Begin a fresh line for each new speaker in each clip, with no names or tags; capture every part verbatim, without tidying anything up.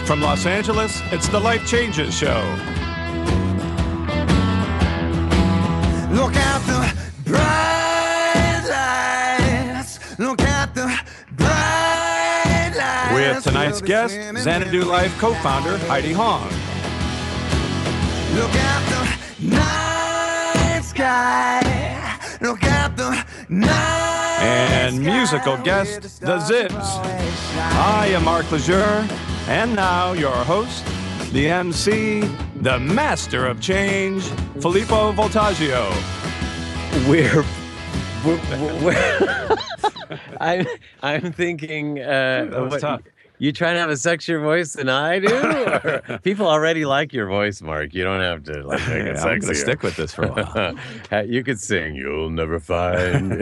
From Los Angeles, it's the Life Changes Show.
Look at the bright lights. Look at the bright lights.
With tonight's guest, Xanadu Life co-founder Heidi Hong.
Look at the night sky. Look at the night
And
sky.
musical guest, the Zips. I am Mark Lejeune, and now your host, the M C, the master of change, Filippo Voltaggio.
We're, we're, we're I'm, I'm thinking, uh,
That was
what,
tough.
you trying to have a sexier voice than I do? Or, people already like your voice, Mark. You don't have to like make it
I'm going to
sexier.
stick with this for a while.
You could sing, "You'll Never Find."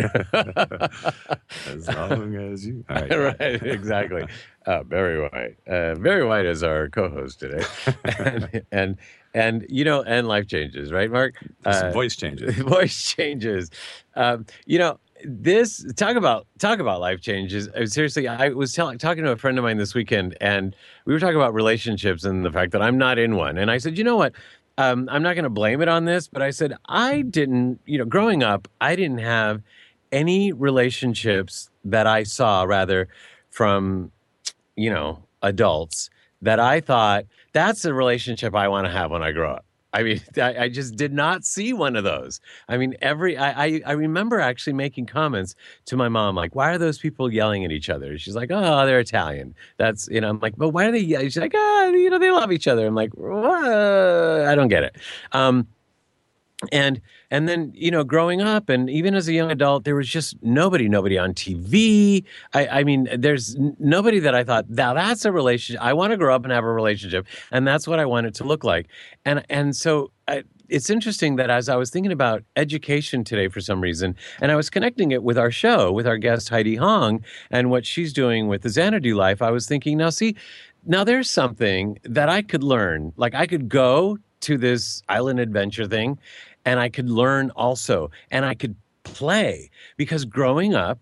As long as you... All right.
Right, exactly. Uh, Barry White. Uh, Barry White is our co-host today, and, and and you know, and life changes, right, Mark?
Some
Uh,
voice changes.
voice changes. Um, you know, this talk about talk about life changes. Uh, seriously, I was tell, talking to a friend of mine this weekend, and we were talking about relationships and the fact that I'm not in one. And I said, you know what? Um, I'm not going to blame it on this, but I said I didn't. You know, growing up, I didn't have any relationships that I saw, rather, from you know, adults that I thought that's a relationship I want to have when I grow up. I mean, I, I just did not see one of those. I mean, every I, I I remember actually making comments to my mom like, "Why are those people yelling at each other?" She's like, "Oh, they're Italian." That's you know, I'm like, "But why are they?" Yelling? She's like, "Ah, you know, they love each other." I'm like, what? I don't get it. Um, And and then, you know, growing up and even as a young adult, there was just nobody, nobody on T V. I, I mean, there's n- nobody that I thought, now that's a relationship. I want to grow up and have a relationship. And that's what I want it to look like. And, and so I, it's interesting that as I was thinking about education today for some reason, and I was connecting it with our show, with our guest Heidi Hong and what she's doing with the Xanadu Life, I was thinking, now see, now there's something that I could learn. Like I could go to this island adventure thing, and I could learn also, and I could play. Because growing up,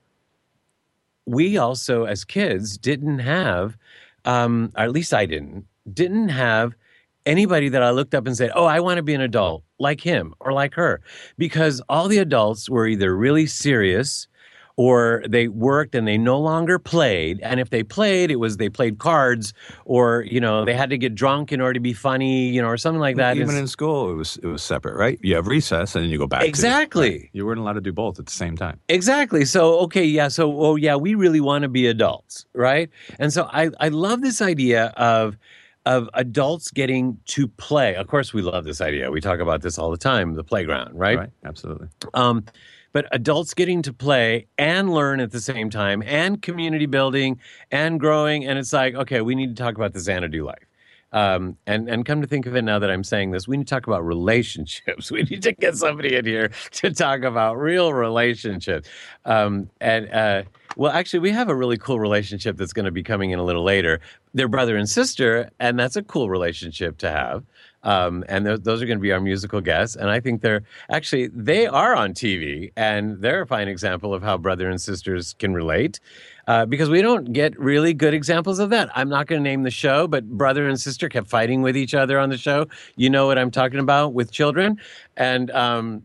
we also, as kids, didn't have, um, or at least I didn't, didn't have anybody that I looked up and said, oh, I want to be an adult like him or like her. Because all the adults were either really serious or they worked and they no longer played. And if they played, it was they played cards or, you know, they had to get drunk in order to be funny, you know, or something like that.
Even
It's-
in school, it was it was separate, right? You have recess and then you go back.
Exactly.
To, right? You weren't allowed to do both at the same time.
Exactly. So, okay, yeah. So, oh, yeah, we really want to be adults, right? And so I, I love this idea of of adults getting to play. Of course, we love this idea. We talk about this all the time, the playground, right?
Right, absolutely.
Um, but adults getting to play and learn at the same time and community building and growing. And it's like, okay, we need to talk about the Xanadu Life. Um, and, and come to think of it now that I'm saying this, we need to talk about relationships. We need to get somebody in here to talk about real relationships. Um, and, uh, well, actually, we have a really cool relationship that's going to be coming in a little later. They're brother and sister, and that's a cool relationship to have. Um, and th- those are going to be our musical guests. And I think they're actually, they are on T V, and they're a fine example of how brother and sisters can relate. Uh, because we don't get really good examples of that. I'm not going to name the show, but brother and sister kept fighting with each other on the show. You know what I'm talking about with children. And um,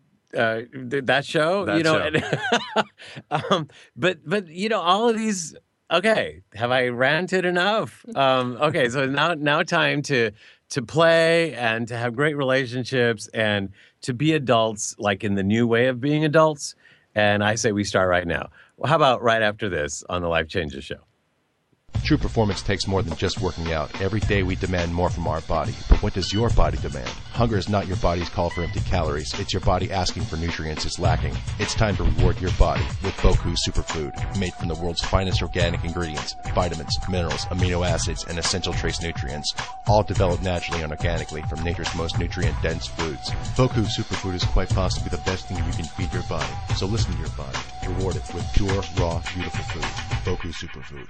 uh, th- that show,
That
you know.
show.
And, um, but, but, you know, all of these, okay, have I ranted enough? Um, okay, so now now time to to play and to have great relationships and to be adults, like in the new way of being adults. And I say we start right now. Well, how about right after this on the Life Changes Show?
True performance takes more than just working out. Every day we demand more from our body. But what does your body demand? Hunger is not your body's call for empty calories. It's your body asking for nutrients it's lacking. It's time to reward your body with Boku Superfood, made from the world's finest organic ingredients, vitamins, minerals, amino acids, and essential trace nutrients, all developed naturally and organically from nature's most nutrient-dense foods. Boku Superfood is quite possibly the best thing you can feed your body. So listen to your body. Reward it with pure, raw, beautiful food. Boku Superfood.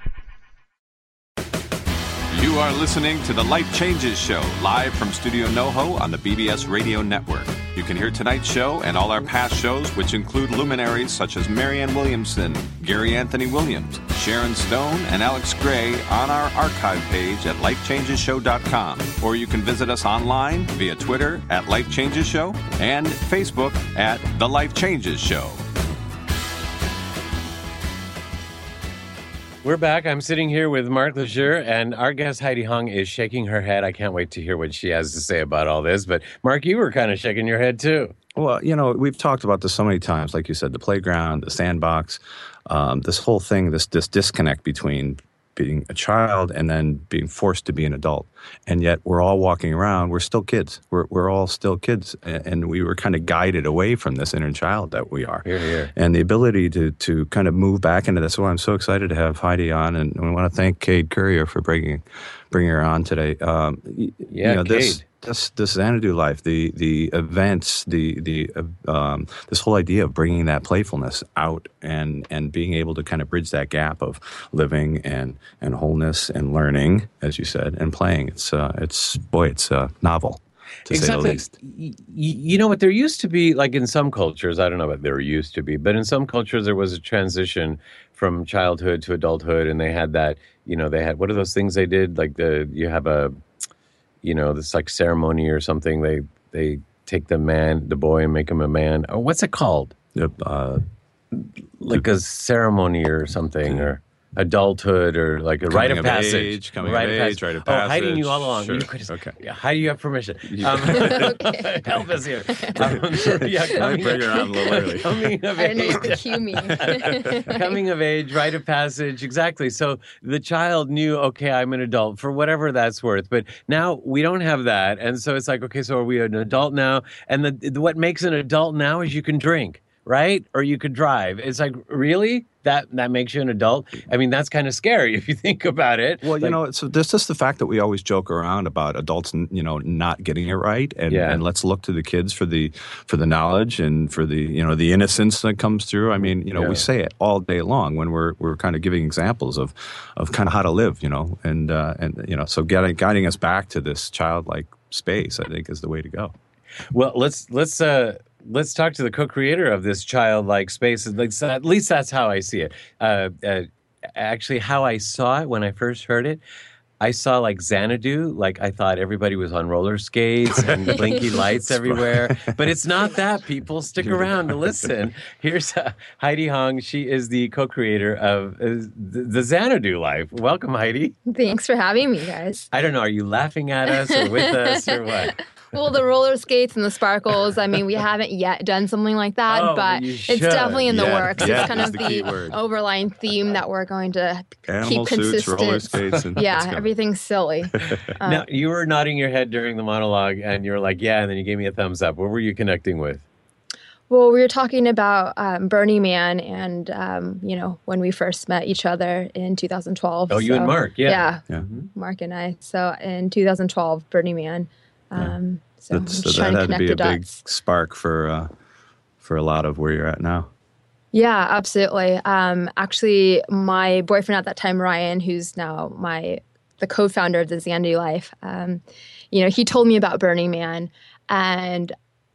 You are listening to the Life Changes Show, live from Studio NoHo on the B B S Radio Network. You can hear tonight's show and all our past shows, which include luminaries such as Marianne Williamson, Gary Anthony Williams, Sharon Stone and Alex Gray on our archive page at life changes show dot com. Or you can visit us online via Twitter at Life Changes Show and Facebook at The Life Changes Show.
We're back. I'm sitting here with Mark Lejeune, and our guest Heidi Hong is shaking her head. I can't wait to hear what she has to say about all this. But Mark, you were kind of shaking your head too.
Well, you know, we've talked about this so many times. Like you said, the playground, the sandbox, um, this whole thing, this this disconnect between being a child and then being forced to be an adult. And yet we're all walking around. We're still kids. We're we're all still kids. And we were kind of guided away from this inner child that we are.
Here, here.
And the ability to to kind of move back into this. So I'm so excited to have Heidi on. And we want to thank Cade Courier for bringing bringing her on today. Um,
yeah,
you know, this,
Cade.
This this Xanadu life, the the events, the the uh, um, this whole idea of bringing that playfulness out and and being able to kind of bridge that gap of living and and wholeness and learning, as you said, and playing. It's uh, it's boy, it's uh, novel. To
exactly.
say the least.
Y- you know what? There used to be, like in some cultures, I don't know what there used to be, but in some cultures there was a transition from childhood to adulthood, and they had that. You know, they had what are those things they did? Like the you have a. You know, this like ceremony or something. They they take the man, the boy, and make him a man. Oh, what's it called?
Yep. Uh,
like a ceremony or something, or adulthood, or like a
Coming
rite of,
of
passage.
age, coming of age, rite of
Oh, Heidi
passage.
knew all along.
Sure.
You could just,
Okay.
Yeah, Heidi, you have permission.
Yeah.
Um,
Okay.
help us here. Um, yeah, coming,
bring her on a little early.
coming of
I didn't know you
age.
had to cue me.
Coming of age, rite of passage, exactly. So the child knew, okay, I'm an adult for whatever that's worth. But now we don't have that, and so it's like, okay, so are we an adult now? And the, the what makes an adult now is you can drink, right? Or you could drive. It's like, really? That that makes you an adult? I mean, that's kind of scary if you think about it.
Well, you
Like,
know, it's there's just the fact that we always joke around about adults, you know, not getting it right, and,
Yeah.
and let's look to the kids for the for the knowledge and for the you know the innocence that comes through. I mean, you know,
Yeah.
we say it all day long when we're we're kind of giving examples of of kind of how to live, you know, and uh, and you know, so guiding guiding us back to this childlike space, I think, is the way to go.
Well, let's let's uh, let's talk to the co-creator of this childlike space. Like, so at least that's how I see it. Uh, uh, actually, how I saw it when I first heard it, I saw like Xanadu. Like I thought everybody was on roller skates and blinky lights everywhere. But it's not that. People stick around to listen. Here's uh, Heidi Hong. She is the co-creator of uh, the, the Xanadu life. Welcome, Heidi.
Thanks for having me, guys.
I don't know. Are you laughing at us or with us or what?
Well, the roller skates and the sparkles, I mean, we haven't yet done something like that,
Oh,
but
you
it's
should.
definitely in the
Yeah,
works.
yeah
it's kind
is
of
the key
the,
word.
overlying theme that we're going to
Animal
keep
suits,
consistent.
roller skates, and
Yeah,
let's go.
everything's silly. Uh,
Now, you were nodding your head during the monologue, and you were like, yeah, and then you gave me a thumbs up. What were you connecting with?
Well, we were talking about um, Burning Man and, um, you know, when we first met each other in two thousand twelve.
Oh, you and Mark, yeah.
Yeah,
Yeah.
Mark and I. So in two thousand twelve, Burning Man. Um, So I'm
That's,
just
so
trying
that
to
had to
connect
be
the
a big
dots.
spark for uh, for a lot of where you're at now.
Yeah, absolutely. Um, actually, my boyfriend at that time, Ryan, who's now my the co-founder of the Xanadu Life, um, you know, he told me about Burning Man, and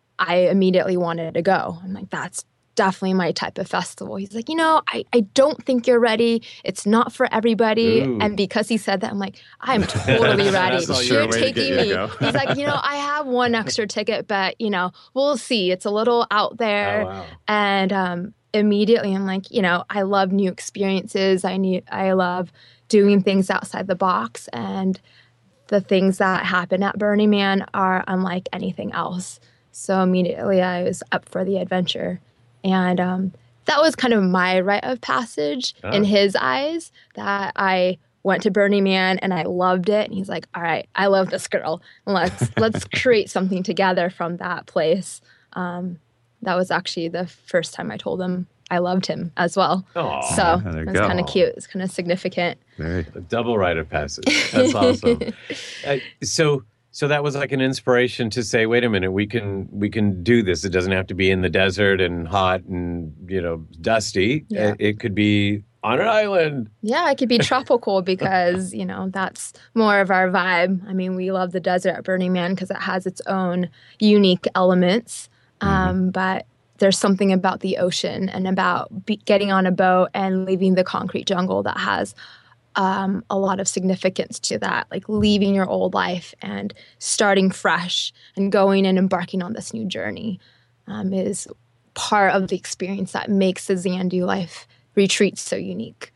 I immediately wanted to go. I'm like, that's definitely my type of festival. He's like, you know, I, I don't think you're ready. It's not for everybody.
Ooh.
And because he said that, I'm like, I'm totally ready.
That's a
sure
You're
way to get
taking
you to
me.
go.
He's like, you know, I have one extra ticket, but, you know, we'll see. It's a little out there.
Oh, wow.
And um, immediately I'm like, you know, I love new experiences. I need, I love doing things outside the box. And the things that happen at Burning Man are unlike anything else. So immediately I was up for the adventure. And um, that was kind of my rite of passage
Oh.
in his eyes, that I went to Burning Man and I loved it. And he's like, all right, I love this girl. Let's let's create something together from that place. Um, that was actually the first time I told him I loved him as well.
Aw,
so
there you
it was
go.
kind of cute. It's kind of significant.
Very.
a double rite of passage. That's awesome. uh, so, so that was like an inspiration to say, wait a minute, we can we can do this. It doesn't have to be in the desert and hot and you know dusty.
Yeah.
It, it could be on an island.
Yeah, it could be tropical because, you know, that's more of our vibe. I mean, we love the desert at Burning Man because it has its own unique elements. Um, but there's something about the ocean and about be- getting on a boat and leaving the concrete jungle that has um, a lot of significance to that, like leaving your old life and starting fresh and going and embarking on this new journey um, is part of the experience that makes the Xanadu Life retreat so unique.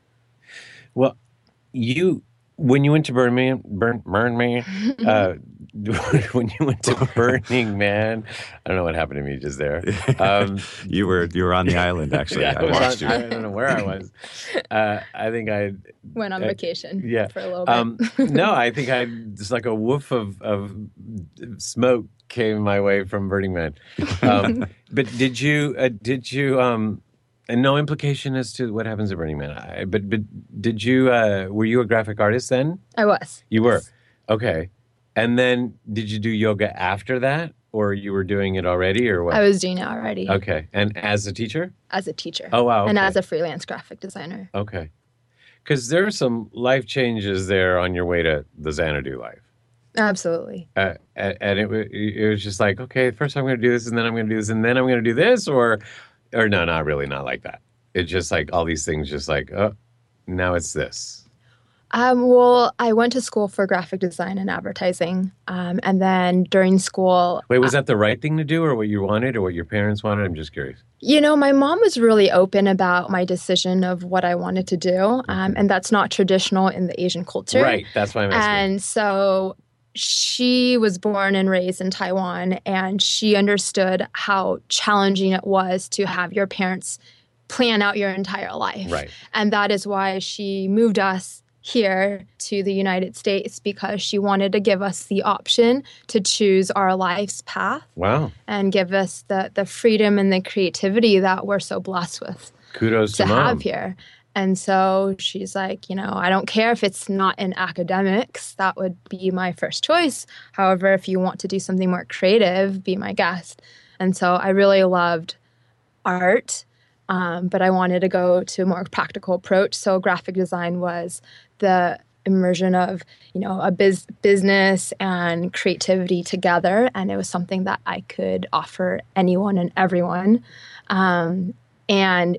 Well, you when you went to Burn Man, Burn, Burn Man, uh, when you went to Burning Man, I don't know what happened to me just there. Um,
you were you were on the island actually.
yeah,
I,
I, was
watched
on,
you.
I don't know where I was. Uh, I think I
Went on
uh,
vacation
yeah.
for a little bit.
Um, no, I think I just like a woof of, of smoke came my way from Burning Man. Um, but did you uh, did you um, and no implication as to what happens at Burning Man. I, but but did you uh, were you a graphic artist then?
I was.
You were.
Yes.
Okay. And then did you do yoga after that, or you were doing it already, or what?
I was doing it already.
Okay. And as a teacher?
As a teacher.
Oh, wow.
And
okay.
as a freelance graphic designer.
Okay. Because there are some life changes there on your way to the Xanadu life.
Absolutely.
Uh, and and it, wa- it was just like, okay, first I'm going to do this, and then I'm going to do this, and then I'm going to do this, or, or no, not really, not like that. It's just like all these things, just like, oh, now it's this.
Um, well, I went to school for graphic design and advertising. Um, and then during school,
Wait, was that the right thing to do, or what you wanted, or what your parents wanted? I'm just curious.
you know, my mom was really open about my decision of what I wanted to do. Um, and that's not traditional in the Asian culture.
Right. That's why I'm asking.
And so she was born and raised in Taiwan, and she understood how challenging it was to have your parents plan out your entire life.
Right.
And that is why she moved us here to the United States, because she wanted to give us the option to choose our life's path
Wow.
and give us the, the freedom and the creativity that we're so blessed with
Kudos to,
to
mom.
have here. And so she's like, you know, I don't care if it's not in academics. That would be my first choice. However, if you want to do something more creative, be my guest. And so I really loved art, um, but I wanted to go to a more practical approach. So graphic design was the immersion of, you know, a biz- business and creativity together. And it was something that I could offer anyone and everyone. Um, and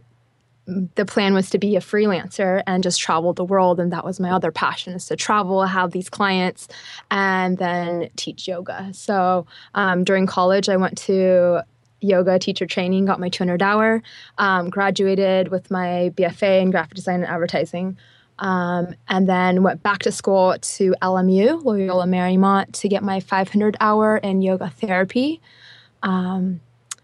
the plan was to be a freelancer and just travel the world. And that was my other passion, is to travel, have these clients, and then teach yoga. So um, during college, I went to yoga teacher training, got my two hundred hour, um, graduated with my B F A in graphic design and advertising, um, and then went back to school to L M U, Loyola Marymount, to get my five hundred hour in yoga therapy. Um,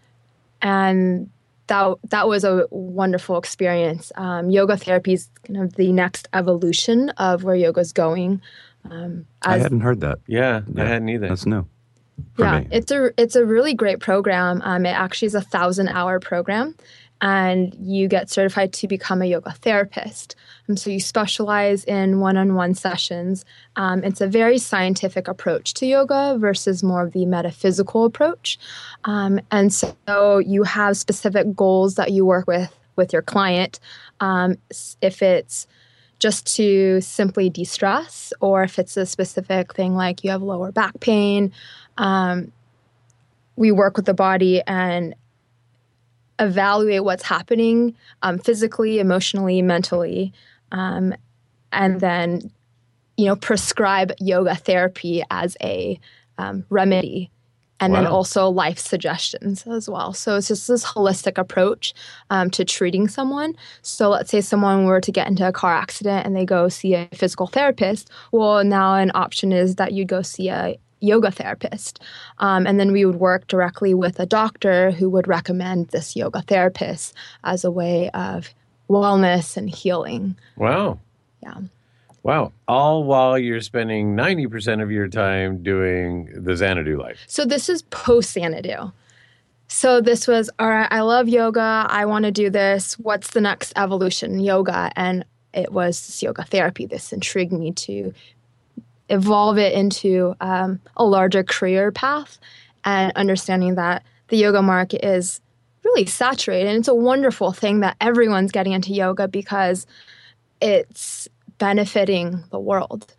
and that that was a wonderful experience. Um, yoga therapy is kind of the next evolution of where yoga's going. Um,
I
as,
hadn't heard that.
Yeah,
Yeah,
I hadn't either.
That's new for
yeah,
me.
it's a it's a really great program. Um, it actually is a thousand hour program, and you get certified to become a yoga therapist. And so you specialize in one-on-one sessions. Um, it's a very scientific approach to yoga versus more of the metaphysical approach. Um, and so you have specific goals that you work with with your client. Um, if it's just to simply de-stress, or if it's a specific thing like you have lower back pain, um, we work with the body and evaluate what's happening um, physically, emotionally, mentally, um, and then, you know, prescribe yoga therapy as a um, remedy, and then
Wow.
also life suggestions as well. So it's just this holistic approach um, to treating someone. So let's say someone were to get into a car accident and they go see a physical therapist. Well, now an option is that you go see a yoga therapist. Um, and then we would work directly with a doctor who would recommend this yoga therapist as a way of wellness and healing.
Wow.
Yeah.
Wow. All while you're spending ninety percent of your time doing the Xanadu life.
So this is post Xanadu. So this was, all right, I love yoga. I want to do this. What's the next evolution? Yoga. And it was this yoga therapy. This intrigued me to evolve it into um, a larger career path, and understanding that the yoga market is really saturated. And it's a wonderful thing that everyone's getting into yoga because it's benefiting the world.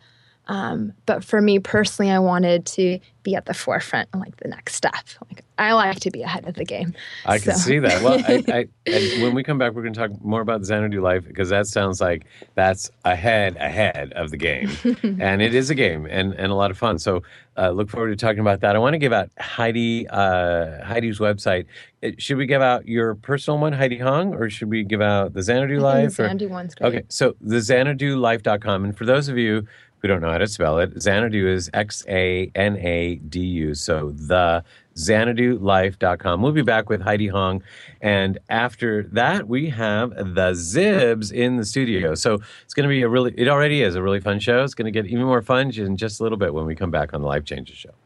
Um, but for me personally, I wanted to be at the forefront and like the next step. Like I like to be ahead of the game.
I
So-
can see that. Well, I, I, and when we come back, we're going to talk more about Xanadu Life because that sounds like that's ahead, ahead of the game. And it is a game and, and a lot of fun. So uh, look forward to talking about that. I want to give out Heidi uh, Heidi's website. Uh, Should we give out your personal one, Heidi Hong, or should we give out the Xanadu
I think
Life?
the
or-
Xanadu one's great.
Okay, so the Xanadu Life dot com. And for those of you who don't know how to spell it, Xanadu is X A N A D U. So the Xanadu Life dot com. We'll be back with Heidi Hong. And after that, we have the Zibs in the studio. So it's going to be a really, it already is a really fun show. It's going to get even more fun in just a little bit when we come back on the Life Changes Show.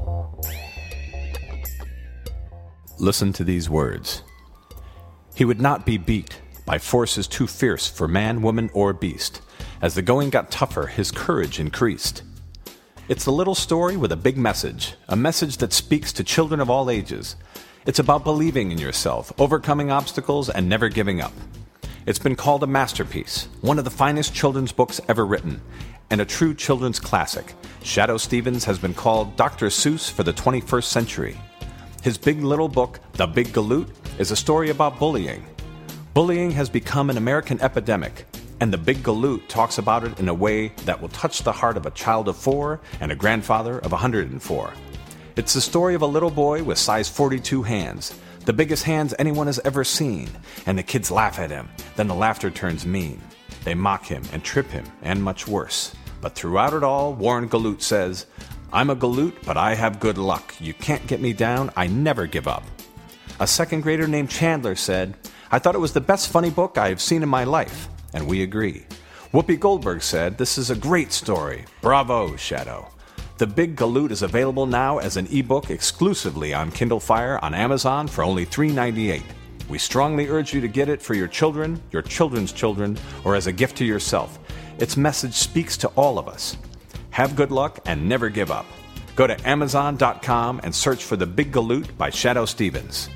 Listen to these words. He would not be beat by forces too fierce for man, woman, or beast. As the going got tougher, his courage increased. It's a little story with a big message, a message that speaks to children of all ages. It's about believing in yourself, overcoming obstacles, and never giving up. It's been called a masterpiece, one of the finest children's books ever written, and a true children's classic. Shadoe Stevens has been called Doctor Seuss for the twenty-first century. His big little book, The Big Galoot, is a story about bullying. Bullying has become an American epidemic, and The Big Galoot talks about it in a way that will touch the heart of a child of four and a grandfather of one hundred four. It's the story of a little boy with size forty-two hands, the biggest hands anyone has ever seen, and the kids laugh at him. Then the laughter turns mean. They mock him and trip him, and much worse. But throughout it all, Warren Galoot says, "I'm a Galoot, but I have good luck. You can't get me down. I never give up." A second grader named Chandler said, "I thought it was the best funny book I have seen in my life." And we agree. Whoopi Goldberg said, "This is a great story. Bravo, Shadoe." The Big Galoot is available now as an ebook exclusively on Kindle Fire on Amazon for only three dollars and ninety-eight cents. We strongly urge you to get it for your children, your children's children, or as a gift to yourself. Its message speaks to all of us. Have good luck and never give up. Go to amazon dot com and search for The Big Galoot by Shadoe Stevens.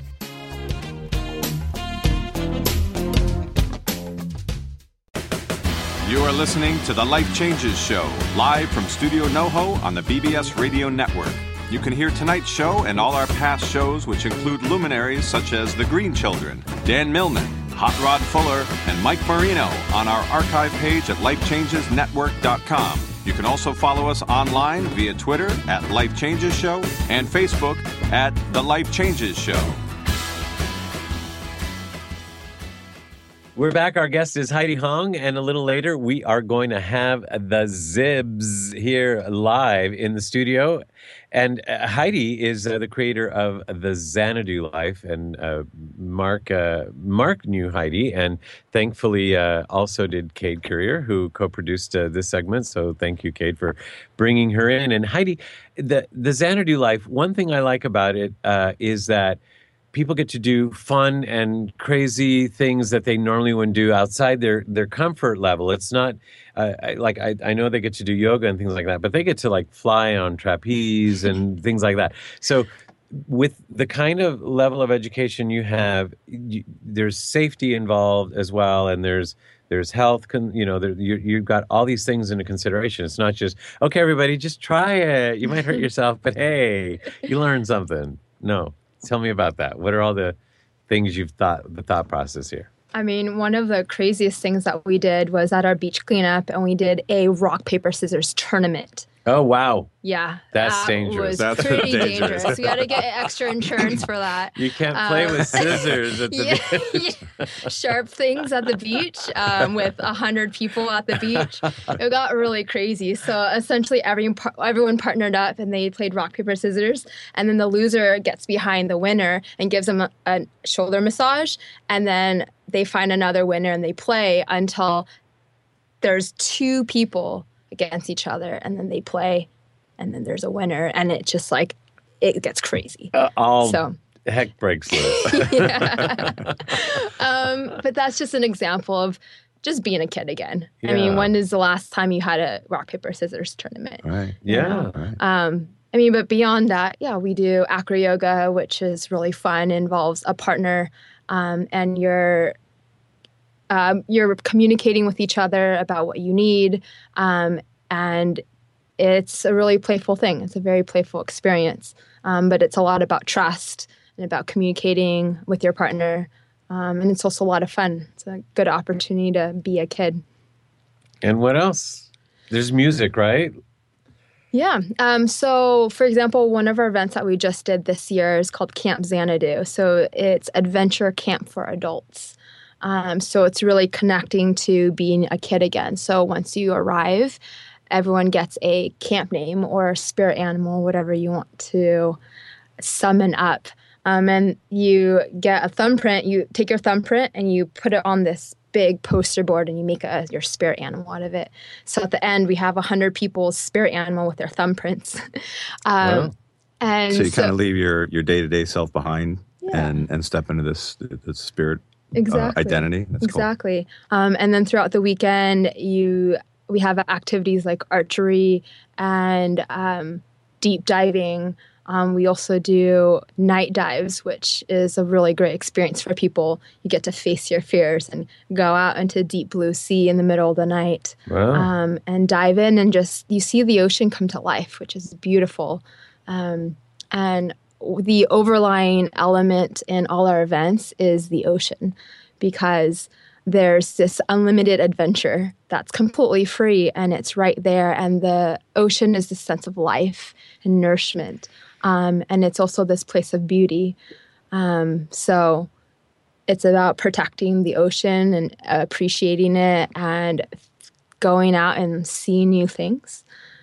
You are listening to The Life Changes Show, live from Studio NoHo on the B B S Radio Network. You can hear tonight's show and all our past shows, which include luminaries such as The Green Children, Dan Millman, Hot Rod Fuller, and Mike Marino on our archive page at life changes network dot com. You can also follow us online via Twitter at Life Changes Show and Facebook at The Life Changes Show.
We're back. Our guest is Heidi Hong, and a little later we are going to have the Zibs here live in the studio. And uh, Heidi is uh, the creator of the Xanadu Life, and uh, Mark uh, Mark knew Heidi, and thankfully uh, also did Cade Courier, who co-produced uh, this segment. So thank you, Cade, for bringing her in. And Heidi, the the Xanadu Life. One thing I like about it uh, is that people get to do fun and crazy things that they normally wouldn't do outside their, their comfort level. It's not uh, I, like I, I know they get to do yoga and things like that, but they get to like fly on trapeze and things like that. So with the kind of level of education you have, you, there's safety involved as well, and there's there's health. Con, you know, there, you, you've got all these things into consideration. It's not just, okay, everybody, just try it. You might hurt yourself, but hey, you learned something. No. Tell me about that. What are all the things you've thought, the thought process here?
I mean, one of the craziest things that we did was at our beach cleanup, and we did a rock, paper, scissors tournament.
Oh, wow.
Yeah.
That's
that
dangerous.
was
That's
pretty
dangerous.
dangerous. We got to get extra insurance for that.
You can't play
Um,
with scissors at the
yeah,
beach.
yeah. Sharp things at the beach um, with a hundred people at the beach. It got really crazy. So essentially, every par- everyone partnered up and they played rock, paper, scissors. And then the loser gets behind the winner and gives them a, a shoulder massage. And then they find another winner and they play until there's two people against each other. And then they play. And then there's a winner. And it just like, it gets crazy.
Uh, all
So.
heck breaks loose.
Yeah. um, but that's just an example of just being a kid again. I
Yeah.
mean, when is the last time you had a rock, paper, scissors tournament?
Right.
Yeah.
Um, I mean, but beyond that, yeah, we do acro yoga, which is really fun, involves a partner, um, and you're um, you're communicating with each other about what you need, um, and it's a really playful thing. It's a very playful experience. Um, but it's a lot about trust and about communicating with your partner. Um, and it's also a lot of fun. It's a good opportunity to be a kid.
And what else? There's music, right?
Yeah. Um, so, for example, one of our events that we just did this year is called Camp Xanadu. So it's adventure camp for adults. Um, so it's really connecting to being a kid again. So once you arrive, everyone gets a camp name or spirit animal, whatever you want to summon up. Um, and you get a thumbprint. You take your thumbprint and you put it on this big poster board and you make a, your spirit animal out of it. So at the end, we have one hundred people's spirit animal with their thumbprints. um,
Wow.
and
So you
so,
kind of leave your, your day-to-day self behind
Yeah.
and, and step into this, this spirit
Exactly.
uh, identity. That's
exactly. Um, and then throughout the weekend, you we have activities like archery and um, deep diving. Um, we also do night dives, which is a really great experience for people. You get to face your fears and go out into deep blue sea in the middle of the night
Wow.
um, and dive in and just you see the ocean come to life, which is beautiful. Um, and the overlying element in all our events is the ocean, because there's this unlimited adventure that's completely free and it's right there. And the ocean is this sense of life and nourishment. Um, and it's also this place of beauty. Um, so it's about protecting the ocean and appreciating it and going out and seeing new things.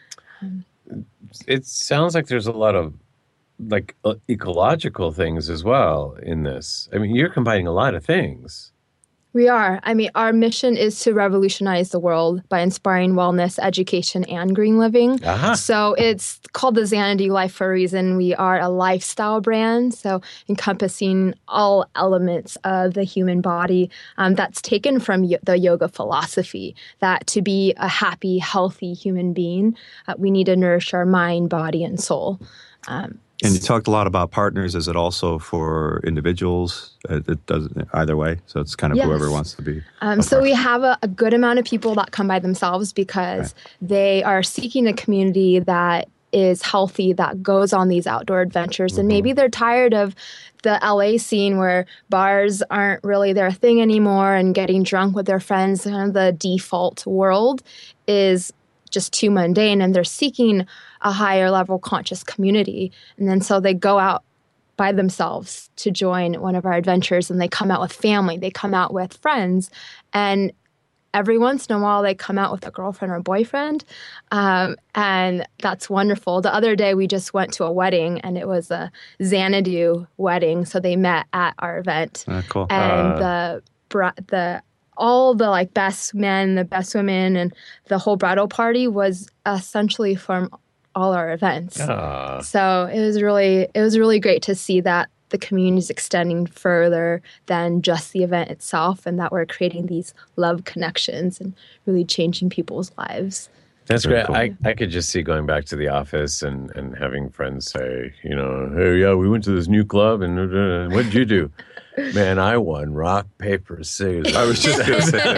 It sounds like there's a lot of like uh, ecological things as well in this. I mean, you're combining a lot of things.
We are. I mean, our mission is to revolutionize the world by inspiring wellness, education, and green living.
Aha.
So it's called the Xanadu Life for a reason. We are a lifestyle brand, so encompassing all elements of the human body. Um, that's taken from y- the yoga philosophy, that to be a happy, healthy human being, uh, we need to nourish our mind, body, and soul. Um,
And you talked a lot about partners. Is it also for individuals? It, it does either way. So it's kind of
Yes.
whoever wants to be.
Um,
a
so
part.
we have a, a good amount of people that come by themselves because they are seeking a community that is healthy, that goes on these outdoor adventures.
Mm-hmm.
And maybe they're tired of the L A scene where bars aren't really their thing anymore and getting drunk with their friends. Kind of the default world is just too mundane, and they're seeking a higher level conscious community. And then so they go out by themselves to join one of our adventures, and they come out with family, they come out with friends, and every once in a while they come out with a girlfriend or boyfriend. Um, and that's wonderful. The other day we just went to a wedding, and it was a Xanadu wedding. So they met at our event.
Ah, cool.
And
Uh.
the bri- the all the like best men, the best women, and the whole bridal party was essentially from all our events.
Ah.
So it was really it was really great to see that the community is extending further than just the event itself, and that we're creating these love connections and really changing people's lives.
That's
Very
great.
cool.
I, I could just see going back to the office and, and having friends say, you know, hey, yeah, we went to this new club and uh, what did you do? Man, I won rock, paper, scissors.
I was just going to say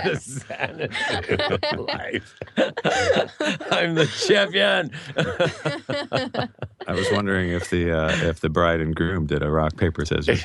Xanadu life. I'm the champion.
I was wondering if the uh, if the bride and groom did a rock paper scissors.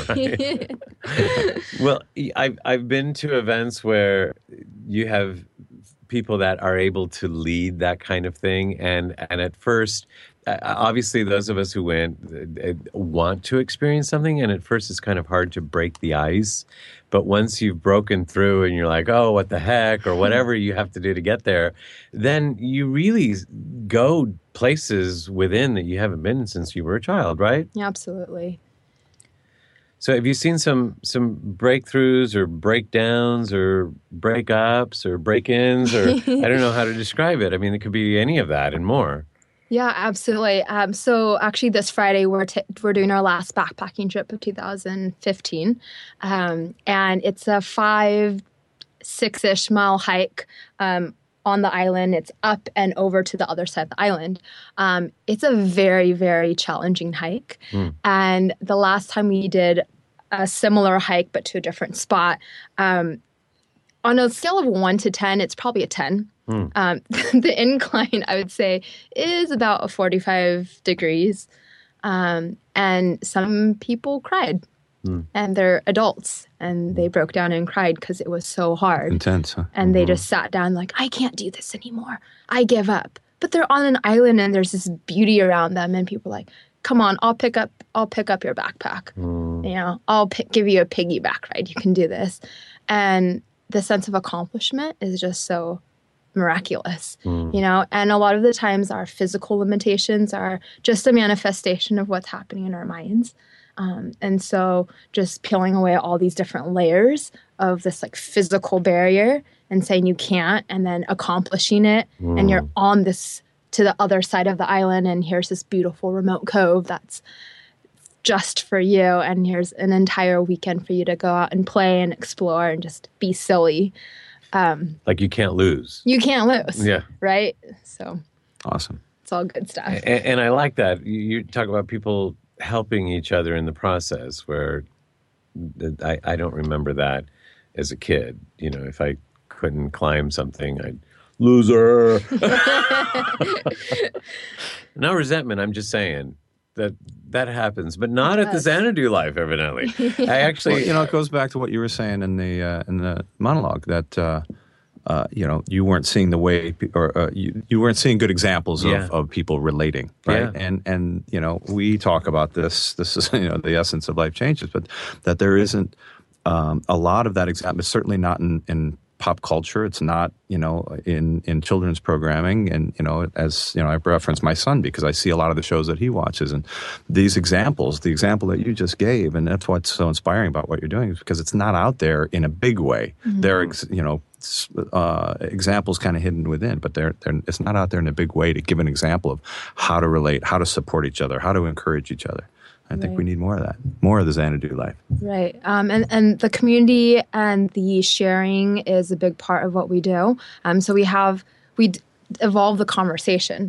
Well, I've I've been to events where you have people that are able to lead that kind of thing, and and at first, uh, obviously, those of us who went uh, want to experience something, and at first it's kind of hard to break the ice. But once you've broken through and you're like, oh, what the heck, or whatever you have to do to get there, then you really go places within that you haven't been since you were a child, right?
Yeah, absolutely.
So have you seen some some breakthroughs or breakdowns or breakups or break-ins, or I don't know how to describe it. I mean, it could be any of that and more.
Yeah, absolutely. Um, so actually, this Friday we're t- we're doing our last backpacking trip of two thousand fifteen, um, and it's a five, six-ish mile hike um, on the island. It's up and over to the other side of the island. Um, it's a very, very challenging hike,
Mm.
and the last time we did a similar hike but to a different spot, um, on a scale of one to ten, it's probably a ten.
Hmm.
Um, the incline, I would say, is about forty-five degrees. Um, and some people cried.
Hmm.
And they're adults. And they broke down and cried because it was so hard.
Intense, huh?
And they just sat down like, I can't do this anymore. I give up. But they're on an island and there's this beauty around them. And people are like, come on, I'll pick up, I'll pick up your backpack.
Mm.
You know, I'll pick, give you a piggyback ride. You can do this. And the sense of accomplishment is just so miraculous,
Mm.
you know? And a lot of the times our physical limitations are just a manifestation of what's happening in our minds. Um, and so just peeling away all these different layers of this like physical barrier and saying you can't, and then accomplishing it,
Mm.
and you're on this to the other side of the island, and here's this beautiful remote cove that's just for you, and here's an entire weekend for you to go out and play and explore and just be silly. Um,
Like you can't lose.
you can't lose,
Yeah.
right? So
Awesome.
it's all good stuff.
And, and I like that. You, you talk about people helping each other in the process, where th- I, I don't remember that as a kid. You know, if I couldn't climb something, I'd loser. No resentment. I'm just saying that that happens, but not at the
does.
Xanadu life, evidently. I actually,
Well, you know, it goes back to what you were saying in the uh, in the monologue that uh, uh, you know you weren't seeing the way, pe- or uh, you you weren't seeing good examples of,
Yeah.
of people relating, right?
Yeah.
And and you know we talk about this. This is you know the essence of life changes, but that there isn't um, a lot of that example. Certainly not in, in pop culture. It's not, you know, in, in children's programming. And, you know, as, you know, I reference my son because I see a lot of the shows that he watches. And these examples, the example that you just gave, and that's what's so inspiring about what you're doing, is because it's not out there in a big way.
Mm-hmm.
There are, ex- you know, s- uh, examples kind of hidden within, but they're, they're, it's not out there in a big way to give an example of how to relate, how to support each other, how to encourage each other. I think
Right.
we need more of that, more of the Xanadu life.
Right. Um, and, and the community and the sharing is a big part of what we do. Um, so we have, we d- evolve the conversation.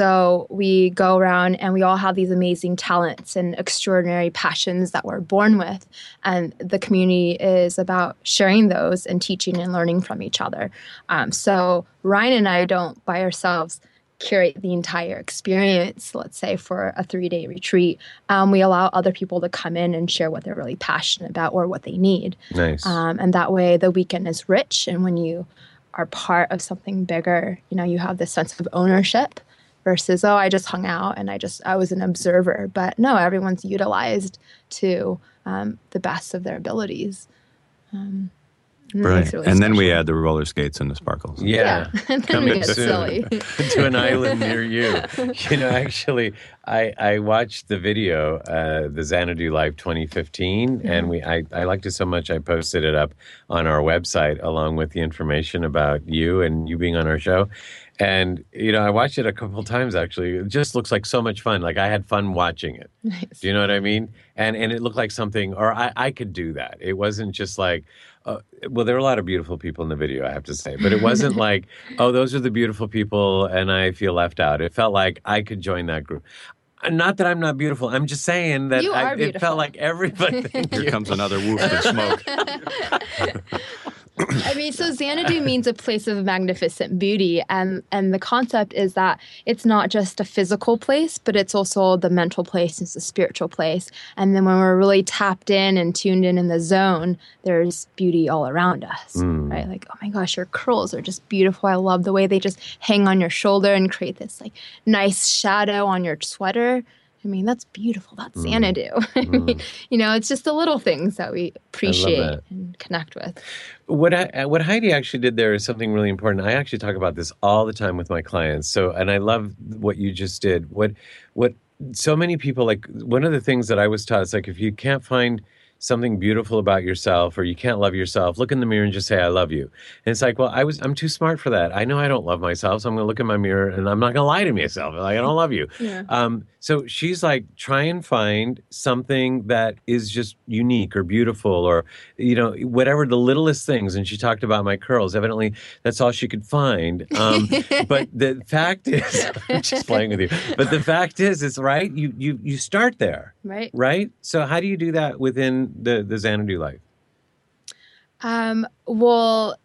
So we go around and we all have these amazing talents and extraordinary passions that we're born with. And the community is about sharing those and teaching and learning from each other. Um, so Ryan and I don't by ourselves curate the entire experience, let's say for a three-day retreat. Um, we allow other people to come in and share what they're really passionate about or what they need.
nice.
Um, and that way the weekend is rich. And when you are part of something bigger, you know, you have this sense of ownership versus, oh, I just hung out and I just, I was an observer. But no, everyone's utilized to um, the best of their abilities. Um, and that makes
Brilliant.
it really
And then we
special.
add the roller skates and the sparkles.
yeah.
And then we
Coming
get
soon.
silly.
To an island near you. You know, actually, I, I watched the video, uh, the Xanadu Life twenty fifteen, and we I, I liked it so much I posted it up on our website along with the information about you and you being on our show. And, you know, I watched it a couple times, actually. It just looks like so much fun. Like, I had fun watching it.
Nice.
Do you know what I mean? And and it looked like something, or I, I could do that. It wasn't just like, uh, well, there were a lot of beautiful people in the video, I have to say. But it wasn't like, oh, those are the beautiful people and I feel left out. It felt like I could join that group. Not that I'm not beautiful. I'm just saying that
You
I,
are
it
beautiful.
felt like everybody. Thank
Here
you.
comes another woof of smoke.
I mean, so Xanadu means a place of magnificent beauty, and and the concept is that it's not just a physical place, but it's also the mental place, it's a spiritual place. And then when we're really tapped in and tuned in in the zone, there's beauty all around us,
Mm.
right? Like, oh my gosh, your curls are just beautiful. I love the way they just hang on your shoulder and create this like nice shadow on your sweater. I mean, that's beautiful. That's Xanadu. I mean, you know, it's just the little things that we appreciate
that.
and connect with.
What I, what Heidi actually did there is something really important. I actually talk about this all the time with my clients. So, and I love what you just did. What what so many people like. One of the things that I was taught is like, if you can't find something beautiful about yourself or you can't love yourself, look in the mirror and just say, I love you. And it's like, well, I was, I'm too smart for that. I know I don't love myself. So I'm going to look in my mirror and I'm not going to lie to myself. Like, I don't love you.
Yeah.
Um, so she's like, try and find something that is just unique or beautiful or, you know, whatever the littlest things. And she talked about my curls. Evidently, that's all she could find. Um, but the fact is, I'm just playing with you. But the fact is, it's right. You, you, you start there.
Right.
Right? So how do you do that within the, the Xanadu life?
Um, well,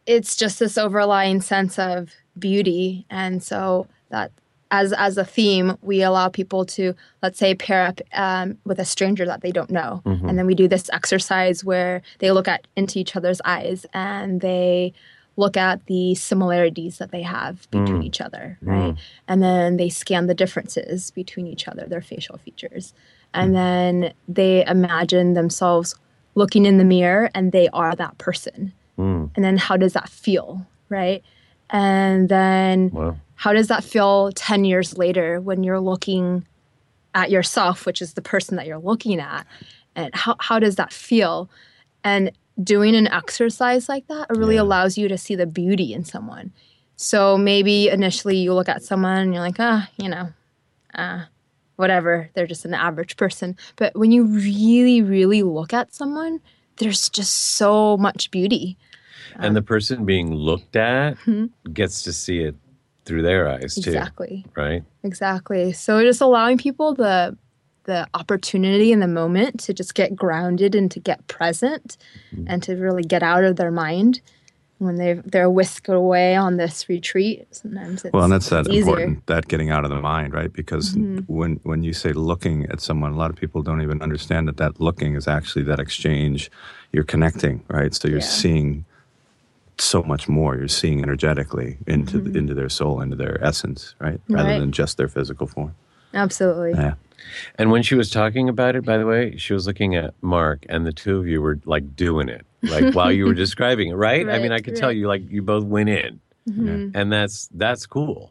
it's just this overlying sense of beauty. And so that as as a theme, we allow people to, let's say, pair up um, with a stranger that they don't know.
Mm-hmm.
And then we do this exercise where they look at into each other's eyes and they look at the similarities that they have between
Mm.
each other, right? Mm. And then they scan the differences between each other, their facial features. And then they imagine themselves looking in the mirror and they are that person.
Mm.
And then how does that feel, right? And then
Wow.
how does that feel ten years later when you're looking at yourself, which is the person that you're looking at? And how, how does that feel? And doing an exercise like that really
Yeah.
allows you to see the beauty in someone. So maybe initially you look at someone and you're like, ah, you know, ah, whatever, they're just an average person. But when you really, really look at someone, there's just so much beauty.
And the person being looked at
Mhm.
gets to see it through their eyes too,
Exactly.
right?
Exactly. So just allowing people the the opportunity in the moment to just get grounded and to get present
Mm-hmm.
and to really get out of their mind when they they're whisked away on this retreat. Sometimes it's
Well, and that's that
it's easier.
important, that getting out of the mind, right? Because
Mhm.
when when you say looking at someone, a lot of people don't even understand that that looking is actually that exchange. You're connecting, right? So you're
Yeah.
seeing so much more. You're seeing energetically into
Mhm.
into their soul, into their essence, right? Rather
Right.
than just their physical form.
Absolutely.
Yeah.
And when she was talking about it, by the way, she was looking at Mark, and the two of you were like doing it, like while you were describing it, right? I mean, I
Right,
could tell
right.
you, like, you both went in,
Mhm.
and that's that's cool.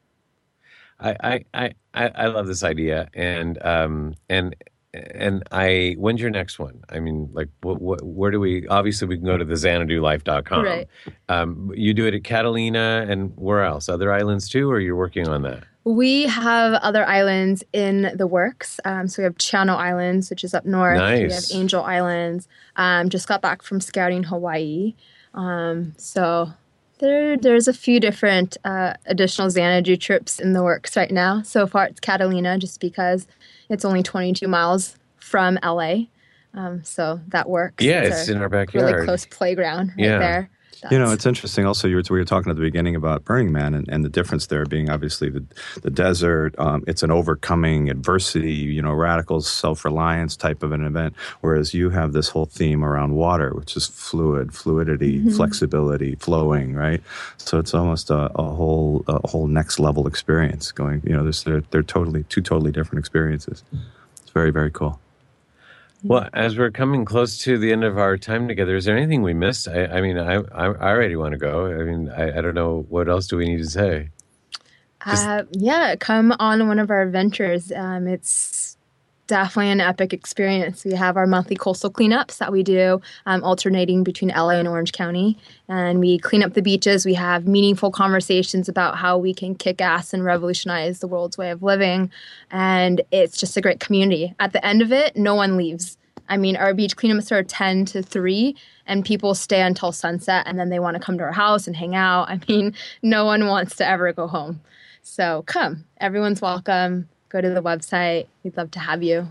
I I I, I I love this idea, and um and and I. When's your next one? I mean, like, what, what where do we? Obviously, we can go to the xanadu life dot com.
Right.
Um, you do it at Catalina, and where else? Other islands too, or you're working on that?
We have other islands in the works. Um, so we have Channel Islands, which is up north. We have
Nice.
Angel Islands. Um, just got back from scouting Hawaii. Um, so there, there's a few different uh, additional Xanadu trips in the works right now. So far, it's Catalina, just because it's only twenty-two miles from L A. Um, so that works.
Yeah, it's
a
in our backyard.
really close playground right
Yeah.
there.
You know,
That's-
it's interesting also, you were, we were talking at the beginning about Burning Man and, and the difference there being obviously the, the desert. Um, it's an overcoming adversity, you know, radical self-reliance type of an event, whereas you have this whole theme around water, which is fluid, fluidity,
Mhm.
flexibility, flowing, right? So it's almost a, a whole a whole next level experience going, you know, there's, they're, they're totally, two totally different experiences. It's very, very cool.
Well, as we're coming close to the end of our time together, is there anything we missed? I, I mean, I, I I already want to go. I mean, I, I don't know. What else do we need to say? Just-
Uh, yeah, come on one of our adventures. Um, it's definitely an epic experience. We have our monthly coastal cleanups that we do, um, alternating between L A and Orange County. And we clean up the beaches. We have meaningful conversations about how we can kick ass and revolutionize the world's way of living. And it's just a great community. At the end of it, no one leaves. I mean, our beach cleanups are ten to three, and people stay until sunset, and then they want to come to our house and hang out. I mean, no one wants to ever go home. So come. Everyone's welcome. Go to the website. We'd love to have you.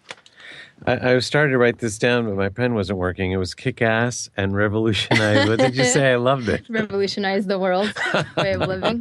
I, I started to write this down, but my pen wasn't working. It was kick ass and revolutionize. What did you say? I loved it.
Revolutionize the world's way of living.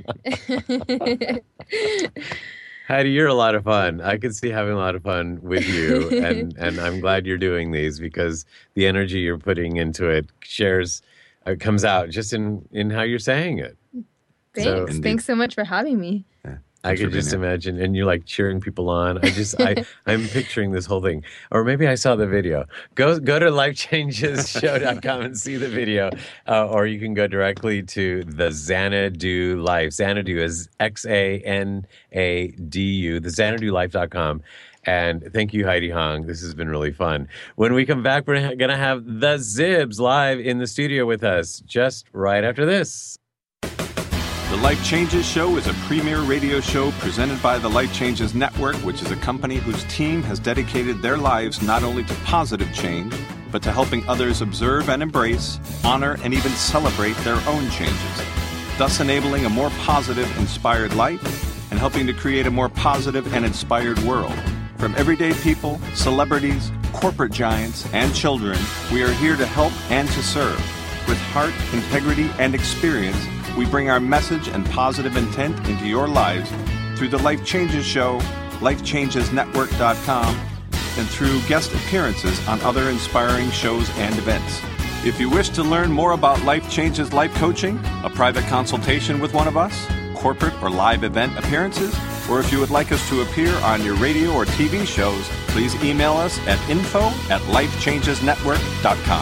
Heidi, you're a lot of fun. I could see having a lot of fun with you, and and I'm glad you're doing these because the energy you're putting into it shares, uh, comes out just in in how you're saying it.
Thanks.
So-
Thanks so much for having me.
I
Thanks for
could
being
just
here.
imagine, and you're like cheering people on. I just, I, I'm picturing this whole thing, or maybe I saw the video. Go, go to life changes show dot com and see the video, uh, or you can go directly to the Xanadu Life. Xanadu is X A N A D U. The Xanadu Life dot com. And thank you, Heidi Hong. This has been really fun. When we come back, we're going to have the Zibs live in the studio with us, just right after this.
The Life Changes Show is a premier radio show presented by the Life Changes Network, which is a company whose team has dedicated their lives not only to positive change, but to helping others observe and embrace, honor, and even celebrate their own changes, thus enabling a more positive, inspired life and helping to create a more positive and inspired world. From everyday people, celebrities, corporate giants, and children, we are here to help and to serve. With heart, integrity, and experience, we bring our message and positive intent into your lives through the Life Changes Show, life changes network dot com, and through guest appearances on other inspiring shows and events. If you wish to learn more about Life Changes Life Coaching, a private consultation with one of us, corporate or live event appearances, or if you would like us to appear on your radio or T V shows, please email us at info at life changes network dot com.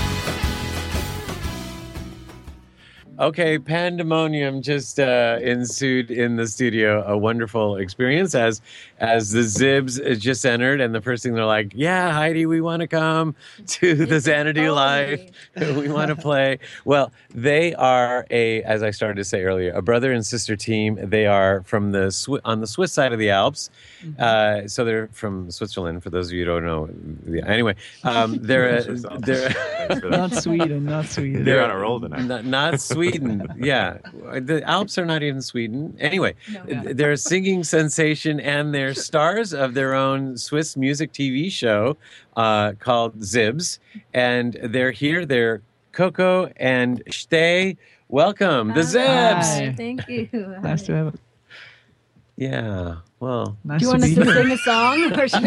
Okay, pandemonium just uh, ensued in the studio. A wonderful experience as as the Zibs just entered, and the first thing they're like, "Yeah, Heidi, we want to come to the Xanadu Life. We want to play." Well, they are a, as I started to say earlier, a brother and sister team. They are from the Swi- on the Swiss side of the Alps, mm-hmm. uh, so they're from Switzerland. For those of you who don't know, yeah, anyway, um, they're a, they're
not Sweden, not Sweden.
They're on a roll tonight.
Not, not Sweden. Sweden, yeah. The Alps are not in Sweden. Anyway, no, yeah. They're a singing sensation, and they're stars of their own Swiss music T V show uh, called Zibs. And they're here. They're Coco and Stay. Welcome, the Zibs.
Hi. Thank you.
Nice to have it.
Yeah. Well,
nice do you want us to sing a song, or should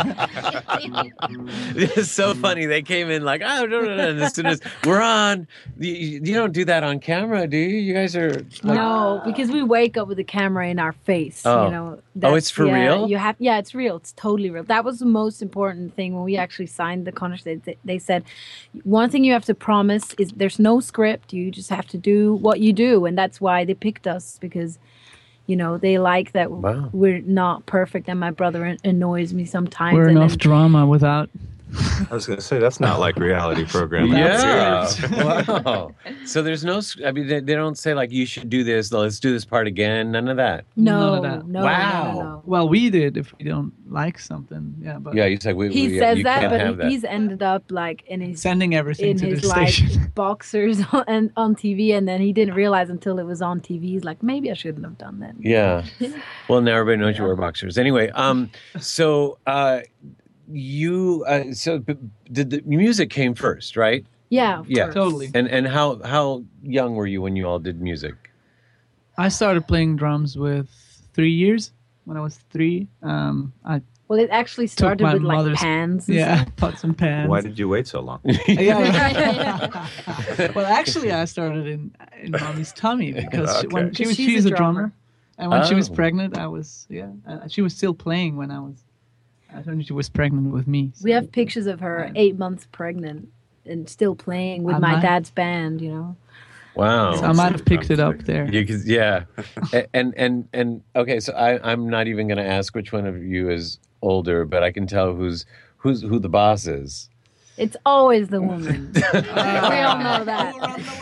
we? It's so funny. They came in like, oh, no, no, no. And as soon as we're on, you, you don't do that on camera, do you? You guys are like,
no, because we wake up with the camera in our face.
Oh,
you know.
Oh, it's for
yeah,
real.
You have, yeah, it's real. It's totally real. That was the most important thing when we actually signed the contract. They, they said, one thing you have to promise is there's no script. You just have to do what you do, and that's why they picked us, because. You know, they like that wow. we're not perfect, and my brother annoys me sometimes.
We're
and
enough
then,
drama without.
I was going to say, that's not like reality programming.
Yeah. Wow. So there's no, I mean, they, they don't say like, you should do this, let's do this part again. None of that.
No,
None of that.
no.
Wow.
No, no.
Well, we did if we don't like something. Yeah, but.
Yeah, he's like, we,
he
we,
says
you
that,
can't
but
have that.
he's ended up like in his.
Sending everything
in
to
his
the
like
station.
boxers on, on T V, and then he didn't realize until it was on T V. He's like, maybe I shouldn't have done that.
Yeah. Well, now everybody knows yeah. you wear boxers. Anyway, um, so, uh, you uh, so b- did the music came first, right?
Yeah,
yeah,
course.
Totally.
And and how how young were you when you all did music?
I started playing drums with three years. When I was three, um, I
well, it actually started with like pans. And
yeah,
stuff.
pots and pans.
Why did you wait so long?
yeah. Well, actually, I started in in mommy's tummy because
okay.
she, when she was
she's,
she's
a
a drummer,
drummer.
and when
oh.
she was pregnant, I was yeah, uh, she was still playing when I was. I think she was pregnant with me. So.
We have pictures of her yeah. eight months pregnant and still playing with I my might. dad's band, you know.
Wow.
So I might have picked it up there.
You could, yeah. and, and, and, okay, so I, I'm not even going to ask which one of you is older, but I can tell who's, who's, who the boss is.
It's always the woman. We all know that.